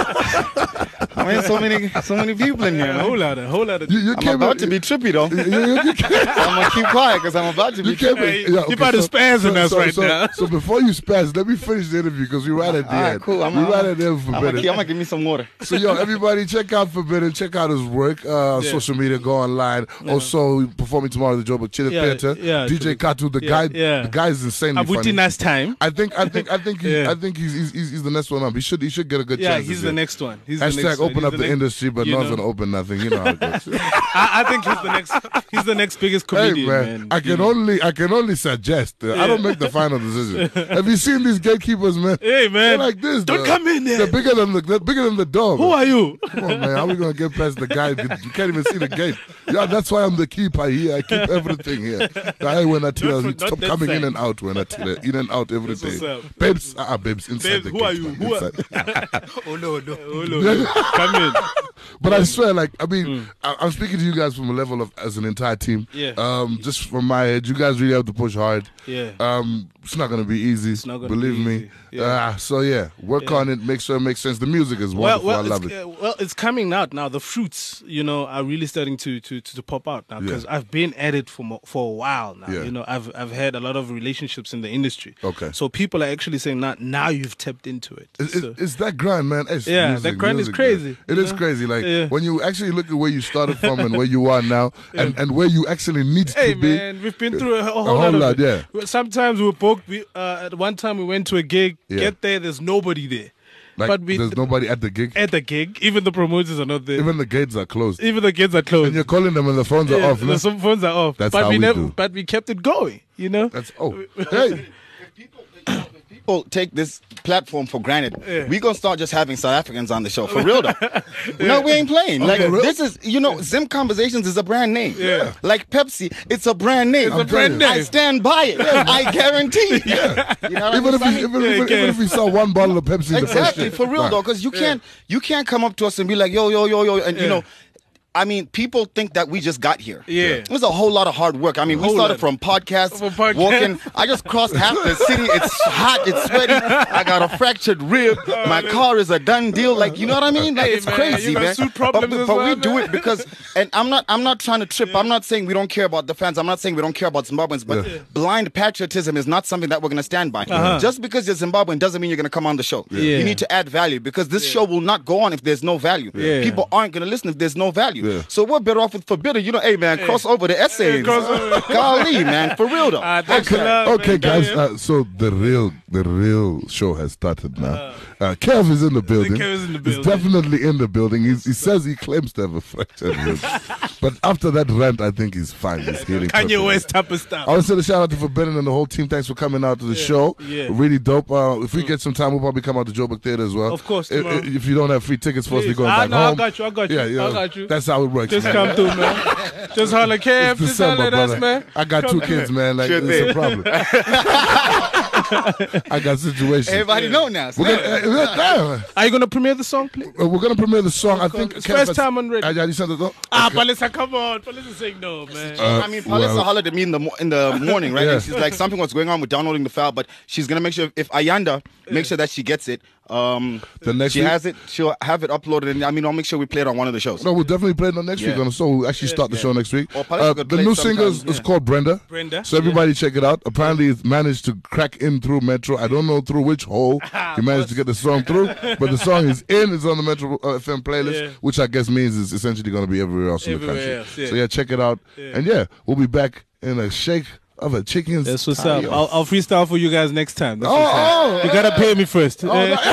I mean, so many, so many people in here, A man. whole lot of, whole lot of. You, you I'm came about in- to be trippy, though. You, you, you came, I'm going to keep quiet because I'm about to be you came trippy. in- yeah, You okay, about to so- spaz on us so, right so, now. So before you spaz, let me finish the interview because we're right at the All right, end. cool. I'm we're I'm- right at the end for I'm Forbidden. going to give me some water. So yo, everybody, check out Forbidden. Check out his work. Uh, Yeah. Social media, go online. Also, performing tomorrow at the Joburg Chile Yeah, Theater. yeah, D J true. Katu, the Yeah, guy, yeah. the guy is insanely Abuti funny. nice time. I think, I think, I think, he, Yeah. I think he's, he's he's the next one up. He should he should get a good Yeah, chance. he's this the year. next one. He's the Hashtag next one. open He's up the the, next- industry, but you no one's know. gonna open nothing. You know how it goes. I, I think he's the next. He's the next biggest Hey comedian, man, man. I You can know? only I can only suggest. Uh, I don't make the final decision. Have you seen these gatekeepers, man? Hey man, They're like this. don't though. come in there. They're bigger than the they're bigger than the dog. Who are you? Come on, man. How are we gonna get past the guy? You can't even see the gate. Yeah, that's why I'm the keeper here. I keep everything here. I when I tell Not you for- not stop that coming in side. and out when I tell you in and out every That's what's day. up. Babes, ah, uh, babes inside Babes, the who gate. are you? man, Who are- inside. Oh no, no, oh no, no. Come in. But I swear, like, I mean, I, I'm speaking to you guys from a level of as an entire team. Yeah. Um, just from my head, you guys really have to push hard. Yeah. Um, it's not gonna be easy. It's not gonna believe be me. easy. Yeah. Uh, so yeah, work Yeah. on it. Make sure it makes sense. The music is Well, wonderful. well, I love it's, it. uh, well, it's coming out now. The fruits, you know, are really starting to to, to, to pop out now because Yeah. I've been at it for mo- for a while now. Yeah. You know, I've I've had a lot of relationships in the industry. Okay. So people are actually saying now now you've tapped into it. It's, So- it's, it's that grind, man. It's Yeah, music, that grind is music, crazy, man. It you is know? crazy. Like Yeah. when you actually look at where you started from and where you are now, and, and where you actually need Hey to be. man, we've been through a, whole, whole lot, lot, of it. yeah. Well, sometimes we were booked. We, uh, at one time we went to a gig. Yeah. Get there, there's nobody there. Like but we there's nobody at the gig. at the gig. Even the promoters are not there. Even, Even the gates are closed. the gates are closed. And you're calling them and the phones are Yeah, off. the- no? some phones are off. That's but how we we never. do. But we kept it going. You know. That's oh hey. People take this platform for granted. Yeah. We gonna start just having South Africans on the show for real though. No, we ain't playing. Like for real? this is, you know, Zim Conversations is a brand name. Yeah. Like Pepsi, it's a brand name. It's a brand telling you. I name. stand by it. I guarantee. Yeah. You know what Even I if mean? you, even, Yeah, even, you even if can. we saw one bottle of Pepsi, in the first Exactly, year. for real Nah. though, because you can't you can't come up to us and be like, yo, yo, yo, yo, and you Yeah. know. I mean, people think that we just got here. Yeah. It was a whole lot of hard work. I mean, we Whole started lot. from podcasts, From podcast. walking. I just crossed half the city. It's hot. It's sweaty. I got a fractured rib. My car is a done deal. Like, you know what I mean? Like, Hey, it's man, crazy, you got man. suit problems but as but well, we do man. it because, and I'm not, I'm not trying to trip. I'm not saying we don't care about the fans. I'm not saying we don't care about Zimbabweans. But Yeah. blind patriotism is not something that we're going to stand by. Uh-huh. Just because you're Zimbabwean doesn't mean you're going to come on the show. Yeah. You need to add value because this show will not go on if there's no value. Yeah. People aren't going to listen if there's no value. Yeah. So we're better off with Forbidden. You know, hey man, cross over the essays. cross over. Golly, man, for real though. Ah, thanks a Okay, lot, okay, man. guys. Yeah. Uh, so the real, the real show has started now. Uh, Kev is in the building. Kev is in the He's building. definitely in the building. He's, he says he claims to have a fractured rib, but after that rant, I think he's fine. He's healing. Kanye perfectly. West type of stuff. I want to say a shout out to Forbidden and the whole team. Thanks for coming out to the show. yeah. Really dope. Uh, if we get some time, we'll probably come out to Joburg Theater as well. Of course, If, tomorrow. if you don't have free tickets for us, we're Please. going Ah, back no, I home. got you, I got you, Yeah, yeah. I got you. That's how it works. Just man. come through, man. Just holler, Kev. It's Just holler December, at us, brother. man. I got two Come- kids, man. Like, Sure it's thing. a problem. I got situations. Everybody know now. We're gonna, uh, uh, Are you gonna premiere the song, please? uh, we're gonna premiere the song. I think It's Kev first has- time on radio. Uh, yeah, you sent it up? Ah, Okay. Palisa, come on. Palisa saying no, man. Uh, I mean, Palisa well- hollered at me in the mo- in the morning, right? Yeah. And she's like, something was going on with downloading the file, but she's gonna make sure if Ayanda make sure that she gets it. Um, The next she week? has it. She'll have it uploaded, and I mean, I'll make sure we play it on one of the shows. No, we'll definitely play it on next Yeah. week on the show. We'll actually start the show next week. Or Palisa Uh, could the play new sometime, single is, is yeah. called Brenda. Brenda, So everybody check it out. Apparently, it's managed to crack in through Metro. I don't know through which hole he managed to get the song through, but the song is in. It's on the Metro uh, F M playlist, Yeah. which I guess means it's essentially going to be everywhere else in the Everywhere country. else, yeah. So yeah, check it out. And yeah, we'll be back in a shake of a chicken's. That's what's tail. up. I'll, I'll freestyle for you guys next time. That's Oh, what's up. oh, You gotta pay me first. oh, Eh?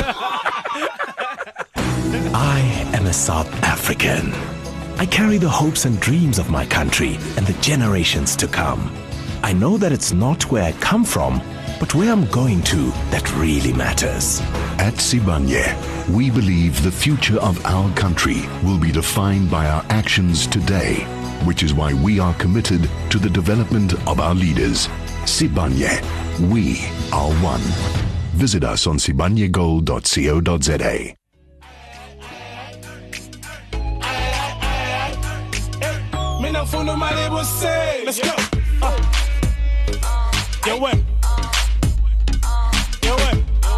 I am a South African. I carry the hopes and dreams of my country and the generations to come. I know that it's not where I come from, but where I'm going to that really matters. At Sibanye, we believe the future of our country will be defined by our actions today, which is why we are committed to the development of our leaders. Sibanye, we are one. Visit us on sibanye gold dot co dot za. Let's go. Uh. Yo, what? Yo, what?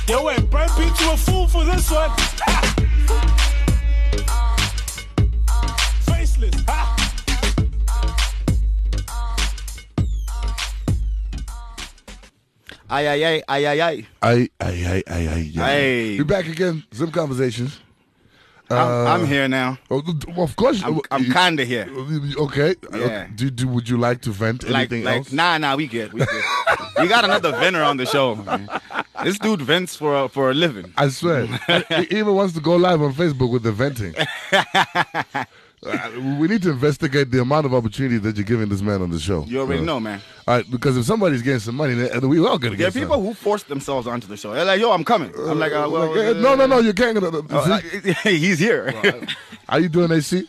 Yo, wait, Brad beat you a fool for this one. Faceless, ha! Aye, aye, aye, aye, aye, aye. Aye, aye, aye, aye, aye. Yeah. Aye. We're back again. Zim Conversations. I'm, Uh, I'm here now. Oh, of course. I'm, I'm you- kind of here. Okay. Yeah. Do, do, would you like to vent Like, anything like, else? nah, nah, we good. We good. We got another venter on the show. Man. This dude vents for a, for a living. I swear. He even wants to go live on Facebook with the venting. Uh, we need to investigate the amount of opportunity that you're giving this man on the show. You already Uh, know, man. All right, because if somebody's getting some money, then we all gonna There are get people some. who force themselves onto the show. They're like, yo, I'm coming. I'm like, uh, well, Like, eh, no, no, no, you can't. Uh, uh, he's here. How you doing, A C?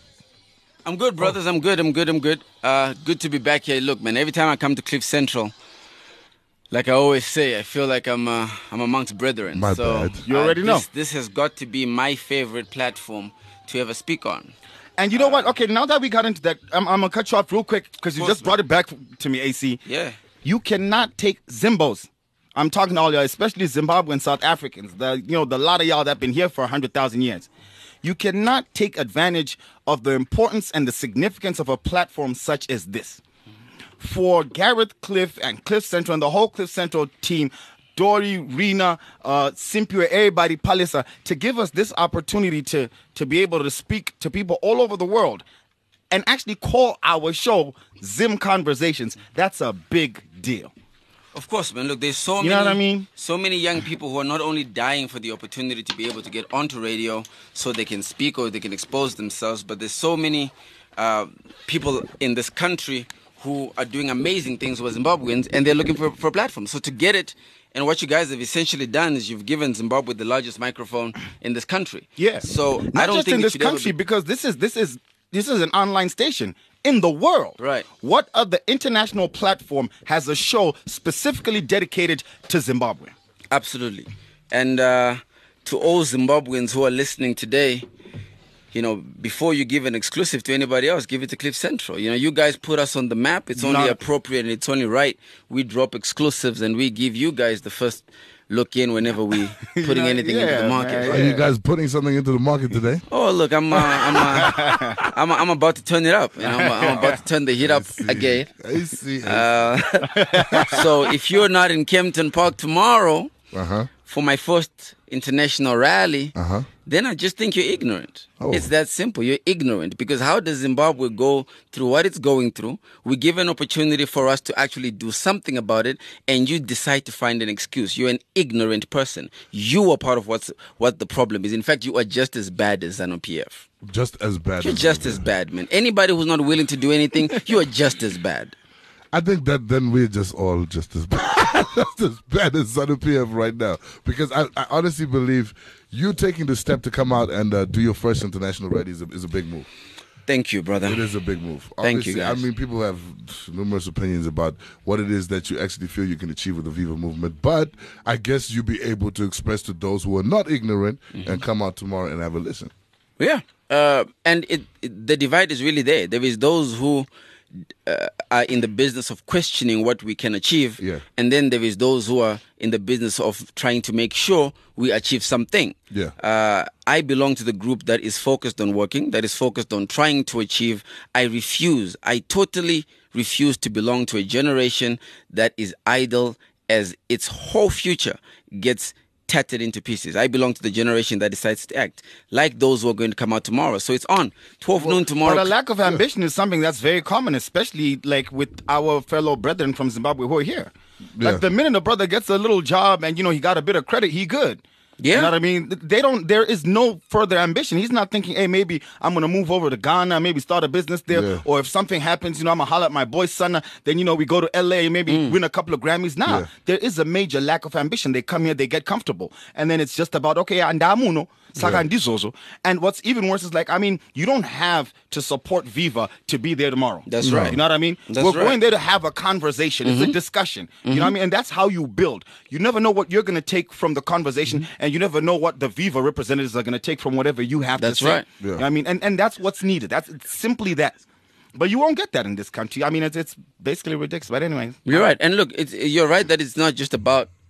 I'm good, brothers. I'm good. I'm good. I'm good. Uh, good to be back here. Look, man, every time I come to Cliff Central, like I always say, I feel like I'm uh, I'm amongst brethren. My so, bad. You already uh, know. This, this has got to be my favorite platform to ever speak on. And you know what? Okay, now that we got into that, I'm, I'm going to cut you off real quick because you course, just brought it back to me, A C. Yeah. You cannot take Zimbos. I'm talking to all y'all, especially Zimbabwean South Africans. The you know the lot of y'all that been here for a hundred thousand years. You cannot take advantage of the importance and the significance of a platform such as this. For Gareth, Cliff, and Cliff Central and the whole Cliff Central team, Dory, Rena, uh, Simpiwe, everybody, Palisa, to give us this opportunity to to be able to speak to people all over the world and actually call our show Zim Conversations. That's a big deal. Of course, man. Look, there's so You many, know what I mean? so many young people who are not only dying for the opportunity to be able to get onto radio so they can speak or they can expose themselves, but there's so many uh, people in this country who are doing amazing things with Zimbabweans, and they're looking for, for a platform. So to get it, and what you guys have essentially done is you've given Zimbabwe the largest microphone in this country. Yeah. So not I don't just think in it this should ever country be- because this is this is this is an online station in the world. Right. What other international platform has a show specifically dedicated to Zimbabwe? Absolutely. And uh, to all Zimbabweans who are listening today, you know, before you give an exclusive to anybody else, give it to Cliff Central. You know, you guys put us on the map. It's only Not- appropriate and it's only right. We drop exclusives and we give you guys the first look in whenever we putting know, anything into yeah, the market. man, Are you guys putting something into the market today? Oh, look, I'm uh, I'm, uh, I'm I'm about to turn it up. You know, I'm, I'm about to turn the heat up again. I see. Uh, so if you're not in Kempton Park tomorrow Uh-huh. for my first international rally, Uh-huh. then I just think you're ignorant. Oh. It's that simple. You're ignorant because how does Zimbabwe go through what it's going through? We give an opportunity for us to actually do something about it, and you decide to find an excuse. You're an ignorant person. You are part of what's what the problem is. In fact, you are just as bad as ZANU-P F. Just as bad You're as just as bad, man. Anybody who's not willing to do anything, you are just as bad. I think that then we're just all just as bad, just as bad as ZANU-P F right now. Because I, I honestly believe you taking the step to come out and uh, do your first international rally is a, is a big move. Thank you, brother. It is a big move. Thank you, Obviously, I guys. mean, people have numerous opinions about what it is that you actually feel you can achieve with the Viva movement. But I guess you'll be able to express to those who are not ignorant Mm-hmm. and come out tomorrow and have a listen. Yeah, uh, and it, it, the divide is really there. There is those who uh, are in the business of questioning what we can achieve, Yeah. and then there is those who are in the business of trying to make sure we achieve something. Yeah. Uh, I belong to the group that is focused on working, that is focused on trying to achieve. I refuse. I totally refuse to belong to a generation that is idle as its whole future gets tattered into pieces. I belong to the generation that decides to act like those who are going to come out tomorrow. So it's on twelve noon tomorrow. But a lack of ambition is something that's very common, especially like with our fellow brethren from Zimbabwe who are here. Yeah. Like the minute a brother gets a little job and you know he got a bit of credit, he good. Yeah. You know what I mean? They don't. There is no further ambition. He's not thinking, hey, maybe I'm gonna move over to Ghana, maybe start a business there, Yeah. or if something happens, you know, I'm gonna holler at my boy son. Then you know we go to L A, maybe win a couple of Grammys. Now Yeah. there is a major lack of ambition. They come here, they get comfortable, and then it's just about okay, andamuno. Saka ndizozo. And what's even worse is like, I mean, you don't have to support Viva to be there tomorrow. That's right. You know what I mean? That's We're right. going there to have a conversation. It's a discussion. You know what I mean? And that's how you build. You never know what you're going to take from the conversation, and you never know what the Viva representatives are going to take from whatever you have That's to say. right. Yeah. You know what I mean? And, and that's what's needed. That's it's simply that. But you won't get that in this country. I mean, it's, it's basically ridiculous. But anyway. You're right. And look, it's, you're right that it's not just about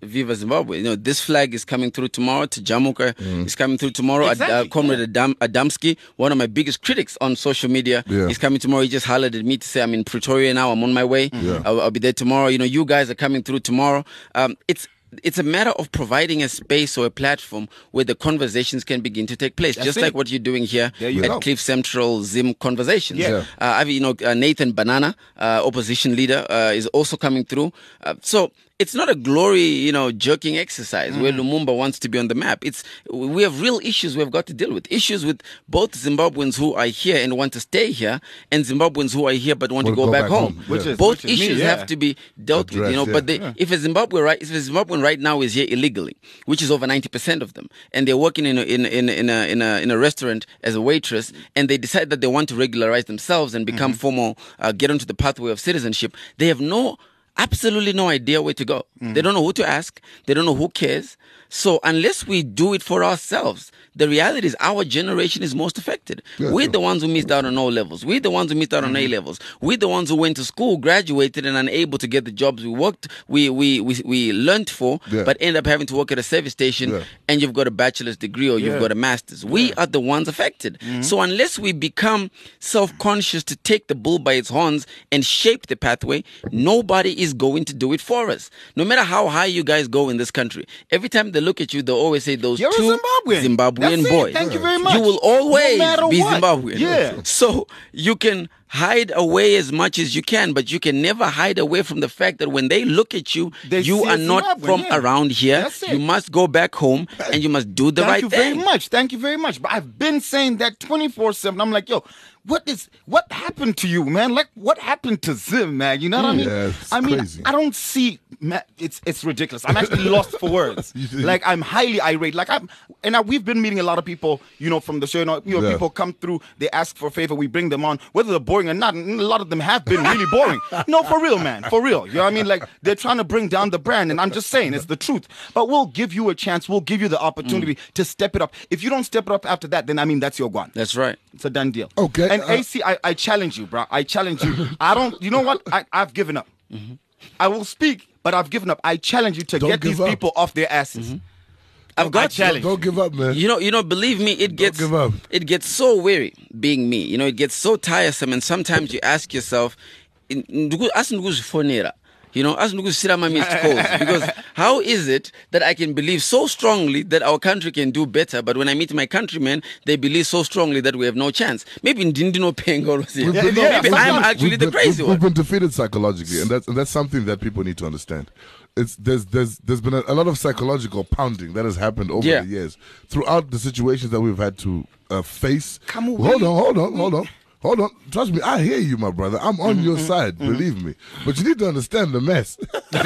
Viva Zimbabwe. You know, this flag is coming through tomorrow. Tajamuka Mm. is coming through tomorrow. Exactly, Ad, uh, Comrade Adam, Adamski, one of my biggest critics on social media, Yeah. is coming tomorrow. He just hollered at me to say I'm in Pretoria now. I'm on my way. Yeah. I'll, I'll be there tomorrow. You know, you guys are coming through tomorrow. Um, it's it's a matter of providing a space or a platform where the conversations can begin to take place, That's just it. like what you're doing here There you at go. Cliff Central Zim Conversations. Yeah. Uh, I've, you know, uh, Nathan Banana, uh, opposition leader, uh, is also coming through. Uh, so it's not a glory, you know, jerking exercise Mm. where Lumumba wants to be on the map. It's we have real issues we've got to deal with. Issues with both Zimbabweans who are here and want to stay here, and Zimbabweans who are here but want to go, back, home. Which is- both which is me, issues yeah. have to be dealt with. You know, Addressed, but yeah. they, if a Zimbabwe right, if a Zimbabwean right now is here illegally, which is over ninety percent of them, and they're working in a, in in in a, in a in a restaurant as a waitress, and they decide that they want to regularize themselves and become Mm-hmm. formal, uh, get onto the pathway of citizenship, they have no. Absolutely no idea where to go. Mm-hmm. They don't know who to ask. They don't know who cares. So unless we do it for ourselves, the reality is our generation is most affected. Yeah, We're true. the ones who missed out on O levels. We're the ones who missed out on Mm-hmm. A levels. We're the ones who went to school, graduated, and unable to get the jobs we worked, we we we, we learned for, Yeah. but end up having to work at a service station, Yeah. and you've got a bachelor's degree or you've Yeah. got a master's. We are the ones affected. So unless we become self-conscious to take the bull by its horns and shape the pathway, nobody is going to do it for us. No matter how high you guys go in this country, every time they look at you, they always say those You're a two Zimbabwean. Zimbabwean That's it. boys. Thank you very much. You will always No matter be what. Zimbabwean. Yeah. So you can hide away as much as you can, but you can never hide away from the fact that when they look at you, They you see a are not Zimbabwean, from yeah. around here. That's it. You must go back home and you must do the Thank right you thing. very much. Thank you very much. But I've been saying that twenty-four seven. I'm like, yo, what is what happened to you, man? Like, what happened to Zim, man? You know what I mean? Yeah, it's I mean, crazy. I don't see. Man, it's it's ridiculous. I'm actually lost for words. Like, I'm highly irate. Like, I'm, and I, we've been meeting a lot of people, you know, from the show. You know, you know Yeah. people come through, they ask for a favor, we bring them on, whether they're boring or not. And a lot of them have been really boring. No, for real, man, for real. You know what I mean? Like, they're trying to bring down the brand, and I'm just saying, it's the truth. But we'll give you a chance. We'll give you the opportunity to step it up. If you don't step it up after that, then I mean, that's your guan. That's right. It's a done deal. Okay, And uh, A C, I, I challenge you, bro. I challenge you. I don't. You know what? I, I've given up. I will speak, but I've given up. I challenge you to Don't get give these up. people off their asses. I've I got challenge. Don't give up, man. You know, you know. Believe me, it gets give up. it gets so weary being me. You know, it gets so tiresome, and sometimes you ask yourself, in- ndugu- asi ndikuzifonera, you know, asi ndikuzisira ma missed calls, because how is it that I can believe so strongly that our country can do better, but when I meet my countrymen, they believe so strongly that we have no chance? Maybe ndindino pengo. We've Yeah, been- yeah, Maybe we've I'm been- actually we've the been- crazy we've, one. We've been defeated psychologically, and that's and that's something that people need to understand. It's there's there's there's been a, a lot of psychological pounding that has happened over Yeah. the years throughout the situations that we've had to uh, face. Come on, hold we- on, hold on, hold on. Hold on, trust me, I hear you, my brother. I'm on your side, believe me. But you need to understand the mess.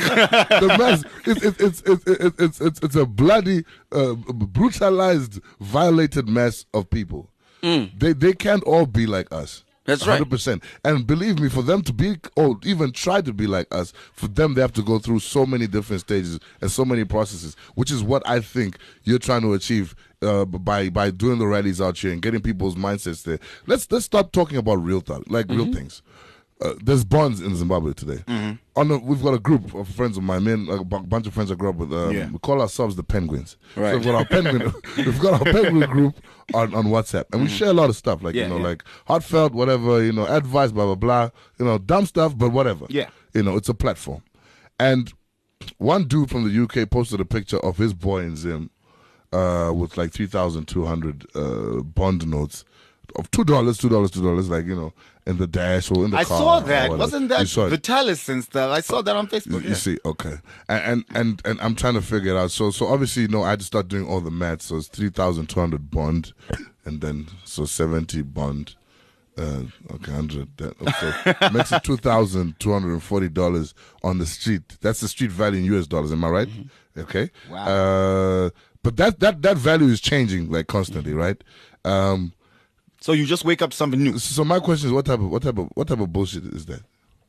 the mess. It's it's it's it's it's it's, it's, it's a bloody, uh, brutalized, violated mess of people. They they can't all be like us. That's right. one hundred percent. And believe me, for them to be, or even try to be like us, for them they have to go through so many different stages and so many processes, which is what I think you're trying to achieve uh, by by doing the rallies out here and getting people's mindsets there. Let's let's start talking about real thought, like Mm-hmm. real things. Uh, there's bonds in Zimbabwe today. On a, we've got a group of friends of mine, men, a bu- bunch of friends I grew up with. Um, Yeah. We call ourselves the Penguins. Right. So we've got our penguin, we've got our penguin group on, on WhatsApp, and we share a lot of stuff, like Yeah, you know, yeah. like heartfelt, whatever, you know, advice, blah blah blah, you know, dumb stuff, but whatever. Yeah. You know, it's a platform. And one dude from the U K posted a picture of his boy in Zim uh, with like three thousand two hundred uh, bond notes of two dollars, two dollars, two dollars, like you know, in the dash or in the I car. saw or that. whatever. Wasn't You that saw it? Vitalis and stuff? I saw that on Facebook. You yeah. see, okay, and, and and and I'm trying to figure it out. So so obviously, you know, I had to start doing all the math. So it's three thousand two hundred bond, and then so seventy bond. Uh, okay, hundred. That okay. Makes it two thousand two hundred and forty dollars on the street. That's the street value in U S dollars. Am I right? Okay. Wow. Uh, but that that that value is changing like constantly, right? Um, So you just wake up to something new. so my question is, what type of what type of what type of bullshit is that?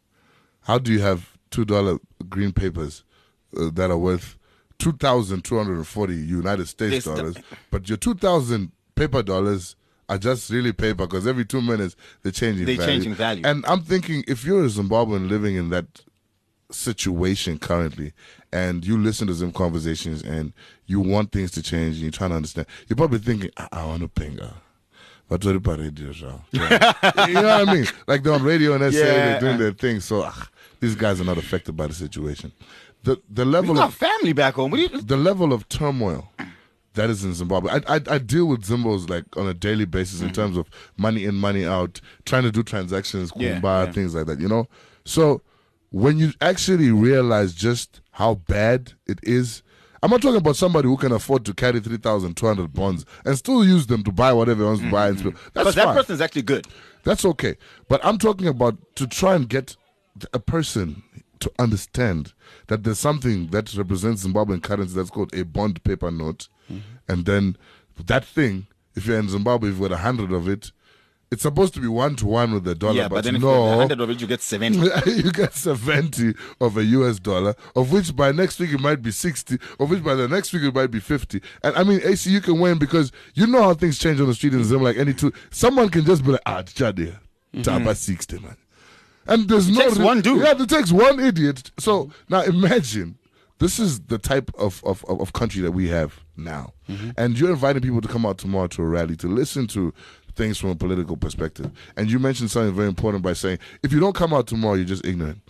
How do you have two dollar green papers uh, that are worth two thousand two hundred and forty United States This- dollars, but your two thousand paper dollars are just really paper because every two minutes they're changing They're value. changing value. And I'm thinking, if you're a Zimbabwean living in that situation currently, and you listen to Zim conversations, and you want things to change, and you're trying to understand, you're probably thinking, I, I want to pinga. But what about radio show? Yeah. You know what I mean? Like they're on radio and they're saying Yeah. they're doing their thing. So ah, these guys are not affected by the situation. The the We level got of family back home. What do you, the level of turmoil that is in Zimbabwe. I I, I deal with Zimbos like on a daily basis in terms of money in, money out, trying to do transactions, Yeah, kumba, yeah. things like that. You know. So when you actually realize just how bad it is. I'm not talking about somebody who can afford to carry three thousand two hundred bonds and still use them to buy whatever he wants to buy. And spend. That's because that fine. person is actually good. That's okay. But I'm talking about to try and get a person to understand that there's something that represents Zimbabwean currency that's called a bond paper note. And then that thing, if you're in Zimbabwe, if you've got a hundred of it, it's supposed to be one to one with the dollar. Yeah, but, but then if no, you're one hundred of it, you get seventy. you get seventy of a U S dollar, of which by next week it might be sixty, of which by the next week it might be fifty. And I mean, A C, you can win because you know how things change on the street in Zim. Like any two, someone can just be like, ah, Chade, Tapa sixty, man. And there's no takes re- one dude. Yeah, it takes one idiot. So now imagine this is the type of, of, of, of country that we have now. And you're inviting people to come out tomorrow to a rally to listen to things from a political perspective. And you mentioned something very important by saying, if you don't come out tomorrow, you're just ignorant.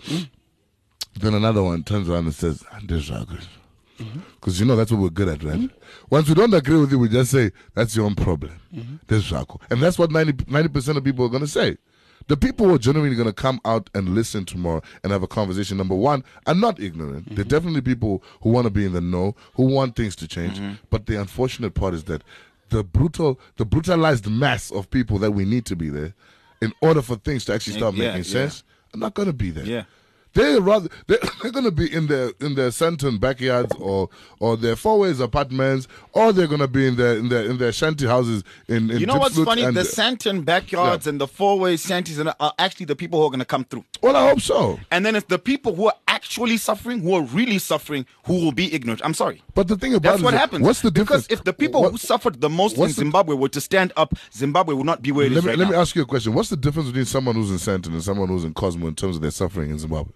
Then another one turns around and says, this is good. Because you know that's what we're good at, right? Once we don't agree with you, we just say, that's your own problem. This is cool. And that's what ninety percent of people are going to say. The people who are genuinely going to come out and listen tomorrow and have a conversation, number one, are not ignorant. Mm-hmm. They're definitely people who want to be in the know, who want things to change. Mm-hmm. But the unfortunate part is that the brutal, the brutalized mass of people that we need to be there in order for things to actually start Yeah, making yeah. sense are not going to be there. Yeah. They're rather they're, they're going to be in their in their Santon backyards or or their four ways apartments, or they're going to be in their in their in their shanty houses in, in You know what's Diepsloot funny? and- The Santon backyards and the four-way shanties and are actually the people who are going to come through. Well, I hope so. And then it's the people who are actually suffering, who are really suffering, who will be ignorant. I'm sorry. But the thing about That's it what is that- happens. What's the difference? Because if the people What- who suffered the most in what's the- Zimbabwe were to stand up, Zimbabwe would not be where it is let me right let now. me ask you a question. What's the difference between someone who's in Santon and someone who's in Cosmo in terms of their suffering in Zimbabwe?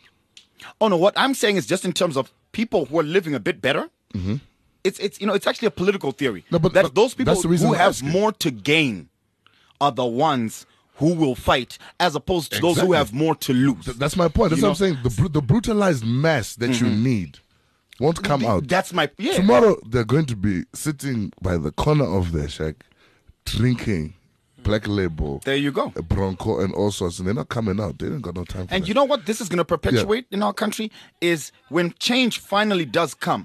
Oh no, what I'm saying is just in terms of people who are living a bit better. It's it's you know it's actually a political theory No, but- that but those people that's the reason who I'm have asking. more to gain are the ones who will fight, as opposed to those who Exactly. have more to lose. Th- That's my point. That's You what I'm saying. The bru- the brutalized mass that you need won't come out. That's my yeah. Tomorrow they're going to be sitting by the corner of their shack, drinking Black Label, There you go. a Bronco, and all sorts, and they're not coming out. They ain't got no time for And that. you know what this is going to perpetuate in our country is when change finally does come.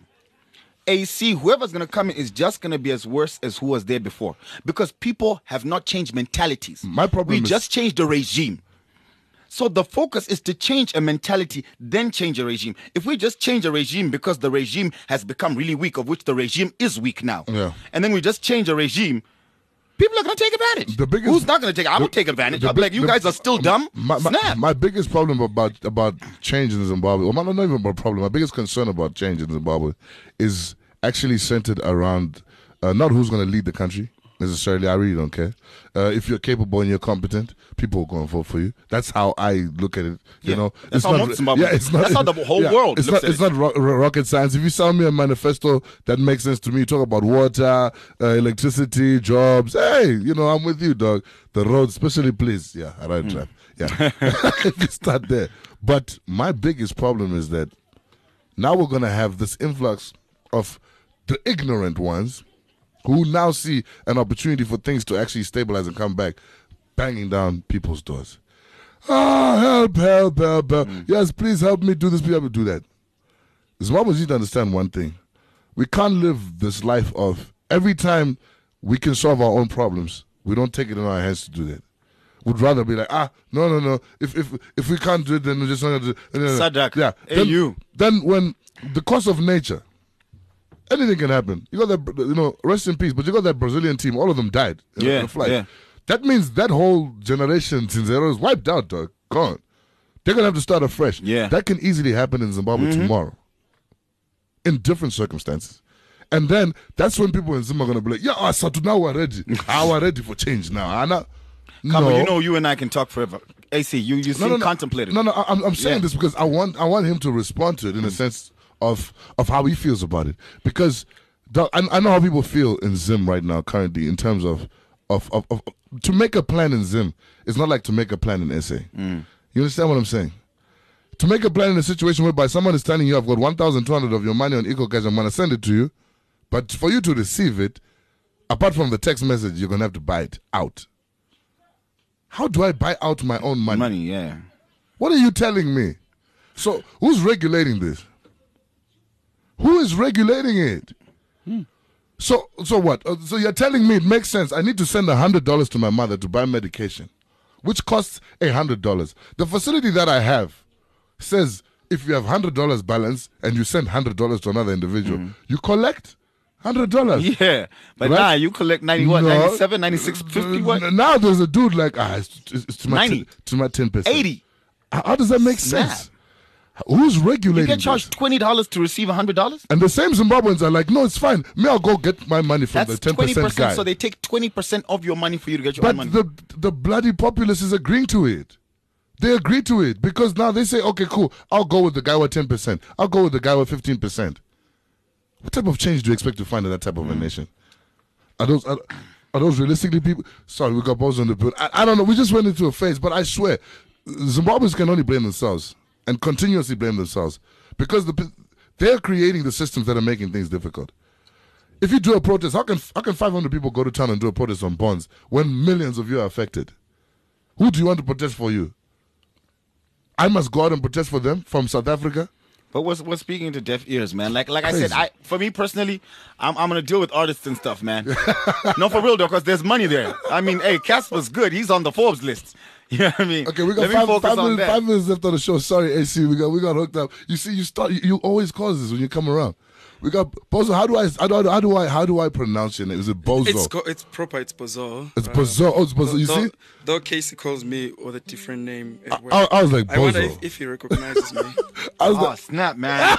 A C, whoever's going to come in is just going to be as worse as who was there before, because people have not changed mentalities. My problem we is- just changed the regime. So the focus is to change a mentality, then change a regime. If we just change a regime because the regime has become really weak, of which the regime is weak now, Yeah. and then we just change a regime, people are going to take advantage. The biggest- Who's not going to take? I the- will take advantage. the I'll be big- like, you the- guys are still dumb. My, my, Snap. my biggest problem about about change in Zimbabwe, well, not, not even about problem, my biggest concern about change in Zimbabwe is actually centered around uh, not who's going to lead the country necessarily. I really don't care. Uh, if you're capable and you're competent, people will go and vote for you. That's how I look at it. You Yeah, know, that's how most Zimbabweans- yeah, it's not, that's how the whole yeah, world It's looks not. at It's it. not ro- ro- rocket science. If you sell me a manifesto that makes sense to me, you talk about water, uh, electricity, jobs. Hey, you know, I'm with you, dog. The roads, especially, please. Yeah, I ride drive. Yeah, you start there. But my biggest problem is that now we're going to have this influx of the ignorant ones who now see an opportunity for things to actually stabilize and come back, banging down people's doors. Ah, help, help, help, help. Yes, please help me do this, please help me do that. Zimbabweans need to understand one thing. We can't live this life of every time we can solve our own problems, we don't take it in our hands to do that. Would rather be like, ah, no, no, no. If if if we can't do it, then we're just not gonna do it. No, no, no. Sadak, Yeah. hey, Then, you. then when the course of nature, anything can happen. You got that, you know, rest in peace. But you got that Brazilian team. All of them died in Yeah, the flight. yeah. That means that whole generation since zero is wiped out, dog. Gone. They're gonna have to start afresh. Yeah. That can easily happen in Zimbabwe tomorrow, in different circumstances. And then that's when people in Zimbabwe are gonna be like, "Yeah, so now we're ready. Ah, we're ready for change now." Anna, Come no. on, you know you and I can talk forever. A C, you you seem contemplative. No, no, I- I'm, I'm saying Yeah. this because I want I want him to respond to it in a sense of of how he feels about it. Because the, I, I know how people feel in Zim right now, currently, in terms of of, of, of to make a plan in Zim. It's not like to make a plan in S A. You understand what I'm saying? To make a plan in a situation whereby someone is telling you, I've got one thousand two hundred of your money on EcoCash, I'm going to send it to you. But for you to receive it, apart from the text message, you're going to have to buy it out. How do I buy out my own money? Money, yeah. What are you telling me? So who's regulating this? Who is regulating it? So so what? Uh, So you're telling me it makes sense. I need to send one hundred dollars to my mother to buy medication, which costs one hundred dollars. The facility that I have says if you have one hundred dollars balance and you send one hundred dollars to another individual, you collect one hundred dollars. Yeah. But Right? nah, you collect ninety what, No. ninety-seven, ninety-six, fifty what? N- Now there's a dude like, ah, it's, it's, it's to my ninety. ten, to my ten percent. eighty. How, how does that make Snap. sense? Who's You regulating get charged this? twenty dollars to receive one hundred dollars? And the same Zimbabweans are like, no, it's fine. Me, I'll go get my money from That's the ten twenty percent percent. guy. So they take twenty percent of your money for you to get your but own money. the the bloody populace is agreeing to it. They agree to it because now they say, okay, cool, I'll go with the guy with ten percent. I'll go with the guy with fifteen percent. What type of change do you expect to find in that type of a nation? Are those are, are those realistically people? Sorry, we got balls on the boat. I, I don't know. We just went into a phase, but I swear, Zimbabweans can only blame themselves and continuously blame themselves because the they're creating the systems that are making things difficult. If you do a protest, how can how can five hundred people go to town and do a protest on bonds when millions of you are affected? Who do you want to protest for you? I must go out and protest for them from South Africa? But what's what's speaking to deaf ears, man? Like like I said, Crazy. I for me personally, I'm I'm gonna deal with artists and stuff, man. No, for real though, because there's money there. I mean, hey, Casper's good. He's on the Forbes list. You know what I mean? Okay, we got Let me five, focus five, on minutes, that. five minutes left on the show. Sorry, A C, we got we got hooked up. You see, you start you, you always cause this when you come around. We got Bozo. How do I how do, how do I how do I pronounce your name? Is it Bozo? It's co- it's proper. It's Bozo. It's Bozo. Oh, it's Bozo. You though, see? Though Casey calls me with a different name. as I, well. I, I was like I wonder Bozo. if, if he recognizes me. I was Oh like, snap, man!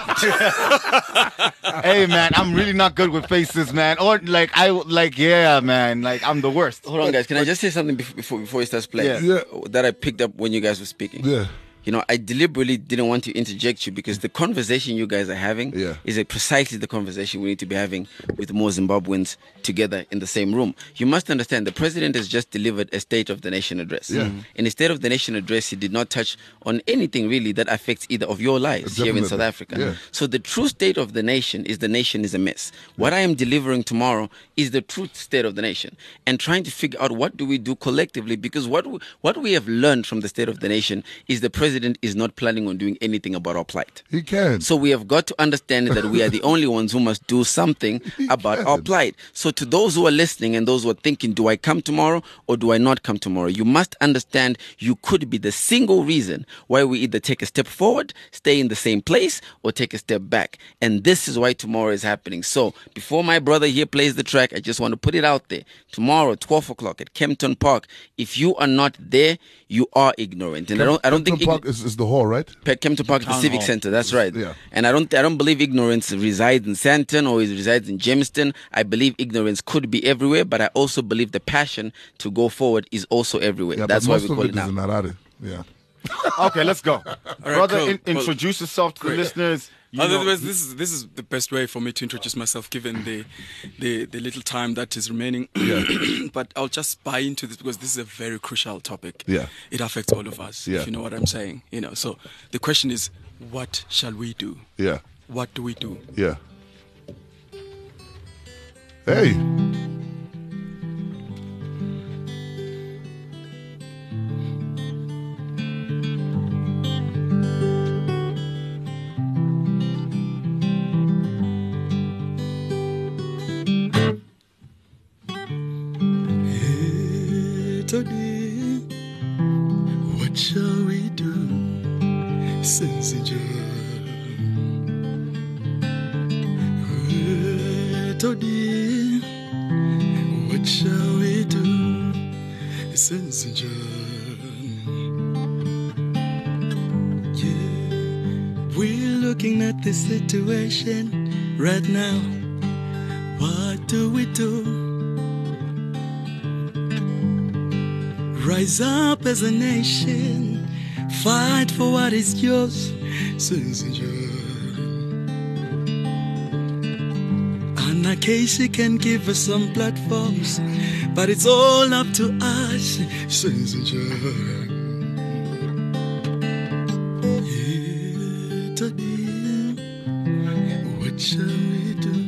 Hey, man, I'm really not good with faces, man. Or like I like, yeah, man, like I'm the worst. Hold on, guys. Can I just say something before before, before he starts playing? Yeah. That I picked up when you guys were speaking. yeah. You know, I deliberately didn't want to interject you because the conversation you guys are having Yeah. is a precisely the conversation we need to be having with more Zimbabweans together in the same room. You must understand the president has just delivered a State of the Nation address. Yeah. In the State of the Nation address, he did not touch on anything really that affects either of your lives here in Definitely. South Africa. Yeah. So the true state of the nation is the nation is a mess. What I am delivering tomorrow is the true state of the nation and trying to figure out what do we do collectively because what we, what we have learned from the state of the nation is the president is not planning on doing anything about our plight. He can. So we have got to understand that we are the only ones who must do something about our can. plight. So to those who are listening and those who are thinking, do I come tomorrow or do I not come tomorrow? You must understand you could be the single reason why we either take a step forward, stay in the same place, or take a step back. And this is why tomorrow is happening. So before my brother here plays the track, I just want to put it out there. Tomorrow, twelve o'clock at Kempton Park. If you are not there, you are ignorant. And I don't I don't think Kempton Park is, is the hall, right? Pe- Kempton Park, the Town Civic Hall. Center. That's right. Yeah. And I don't, I don't believe ignorance resides in Sandton or it resides in Jamestown. I believe ignorance could be everywhere, but I also believe the passion to go forward is also everywhere. Yeah, That's but why most we of call it it is now. in Harare. Yeah. Okay, let's go, brother. cool. in- introduce yourself to the listeners. You know- Otherwise, this is this is the best way for me to introduce myself, given the the, the little time that is remaining. But I'll just buy into this because this is a very crucial topic. Yeah. It affects all of us. Yeah. If you know what I'm saying. You know. So the question is, what shall we do? Yeah. What do we do? Yeah. Hey. Tony, what shall we do? Sensitive. Tony, what shall we do? Sensitive. Yeah, we're looking at the situation right now. What do we do? Rise up as a nation, fight for what is yours. Anna Casey can give us some platforms, but it's all up to us. What shall we do?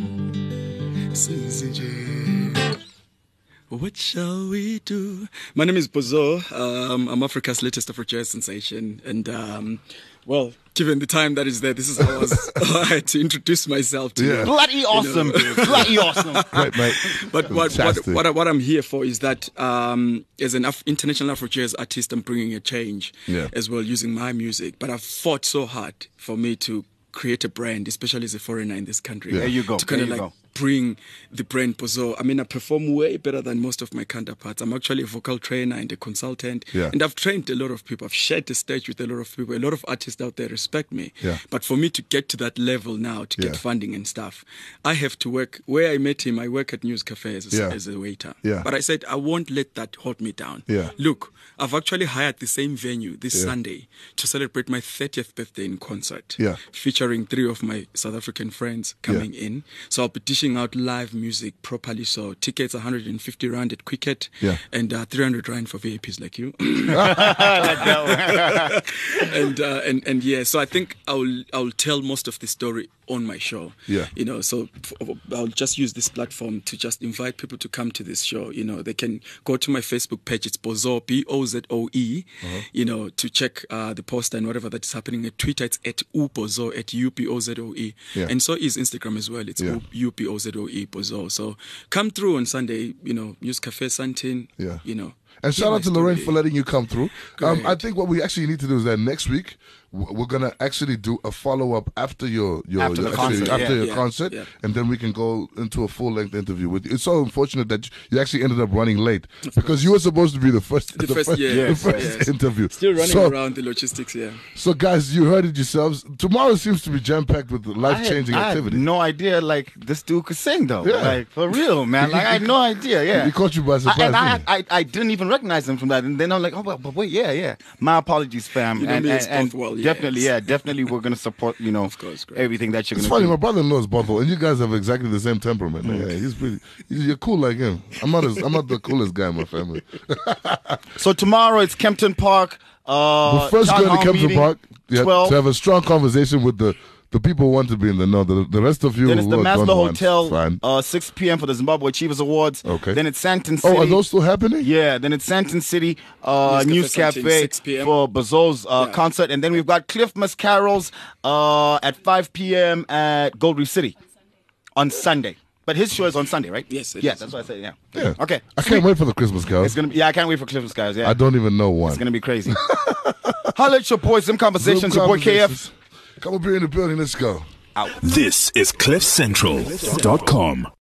What shall we do? My name is Bozo. Um, I'm Africa's latest Afro-jazz sensation. And, um, well, given the time that is there, this is how I, was, I had to introduce myself to Yeah. you. Bloody awesome. Bloody awesome. Great, mate. But what, what, Fantastic. what, I- what I'm here for is that um, as an Af- international Afro-jazz artist, I'm bringing a change Yeah. as well using my music. But I've fought so hard for me to create a brand, especially as a foreigner in this country. Yeah. There you go. To kind There of you like go. bring the brand Bozo. I mean, I perform way better than most of my counterparts. I'm actually a vocal trainer and a consultant. Yeah. And I've trained a lot of people. I've shared the stage with a lot of people. A lot of artists out there respect me. Yeah. But for me to get to that level now, to get Yeah. funding and stuff, I have to work. Where I met him, I work at News Cafe as a, Yeah. as a waiter. Yeah. But I said, I won't let that hold me down. Yeah. Look, I've actually hired the same venue this Yeah. Sunday to celebrate my thirtieth birthday in concert. Yeah. Featuring three of my South African friends coming in. So I'll be dishing out live music properly. So tickets one hundred fifty rand at Quicket. Yeah. And uh, three hundred rand for V I Ps like you. Like that one. and uh, and and yeah, so I think I'll I'll tell most of the story on my show. Yeah. You know, so f- I'll just use this platform to just invite people to come to this show. You know, they can go to my Facebook page. It's Bozo, B O Z O E. Uh-huh. You know, to check uh, the poster and whatever that's happening. At Twitter, it's at ubozo at U P O Z O E. Yeah. And so is Instagram as well. It's Yeah. U P O Z O E Bozo. So come through on Sunday. You know, use Cafe Santin. Yeah. You know. And hear shout my out to Lorraine story. for letting you come through. Um, Great. I think what we actually need to do is that next week w- we're gonna actually do a follow up after your your, After your the actually- concert, after yeah. your Yeah, concert, yeah. and then we can go into a full length interview with you. It's so unfortunate that you actually ended up running late because you were supposed to be the first The first, yeah, the yes, first yes. interview. Still running so, around the logistics, yeah. So guys, you heard it yourselves. Tomorrow seems to be jam packed with life changing I had, activity. I had no idea like this dude could sing though. Yeah. Like for real, man. Like I had no idea. Yeah. He caught you by I, surprise. and I, didn't I, I didn't even recognize him from that. And then I'm like, oh, but, but wait, yeah, yeah. My apologies, fam. You know and me and, as and Bothwell, yes. definitely, yeah, definitely, we're gonna support, you know, Of course, great. everything that you're It's gonna funny, do. my brother-in-law is Bothwell, and you guys have exactly the same temperament. Mm. Yeah, he's pretty. he's- You're cool like him. I'm not. As, I'm not the coolest guy in my family. So tomorrow it's Kempton Park. Uh, But first, town go to hall Kempton meeting, Park yeah, twelve. to have a strong conversation with the the people who want to be in the know. The, the rest of you Then it's who the don't Maslow want, Hotel, fine. uh, six p.m. for the Zimbabwe Achievers Awards. Okay. Then it's Santon City. Oh, are those still happening? Yeah, then it's Santon City uh, News News Cafe, Cafe six p.m. for Bozo's uh, Yeah. concert. And then we've got Cliff Mascaro's uh, at five p.m. at Gold Reef City on Sunday. But his show is on Sunday, right? Yes, it yeah, is. that's what I said, yeah. Yeah. Okay. I can't wait for the Christmas carols. It's gonna be, yeah, I can't wait for Cliff Mascaro's, yeah. I don't even know one. It's going to be crazy. Holla at your boys, Zim Conversations, your boy K F. Conversations. Come up here in the building. Let's go. This is cliff central dot com.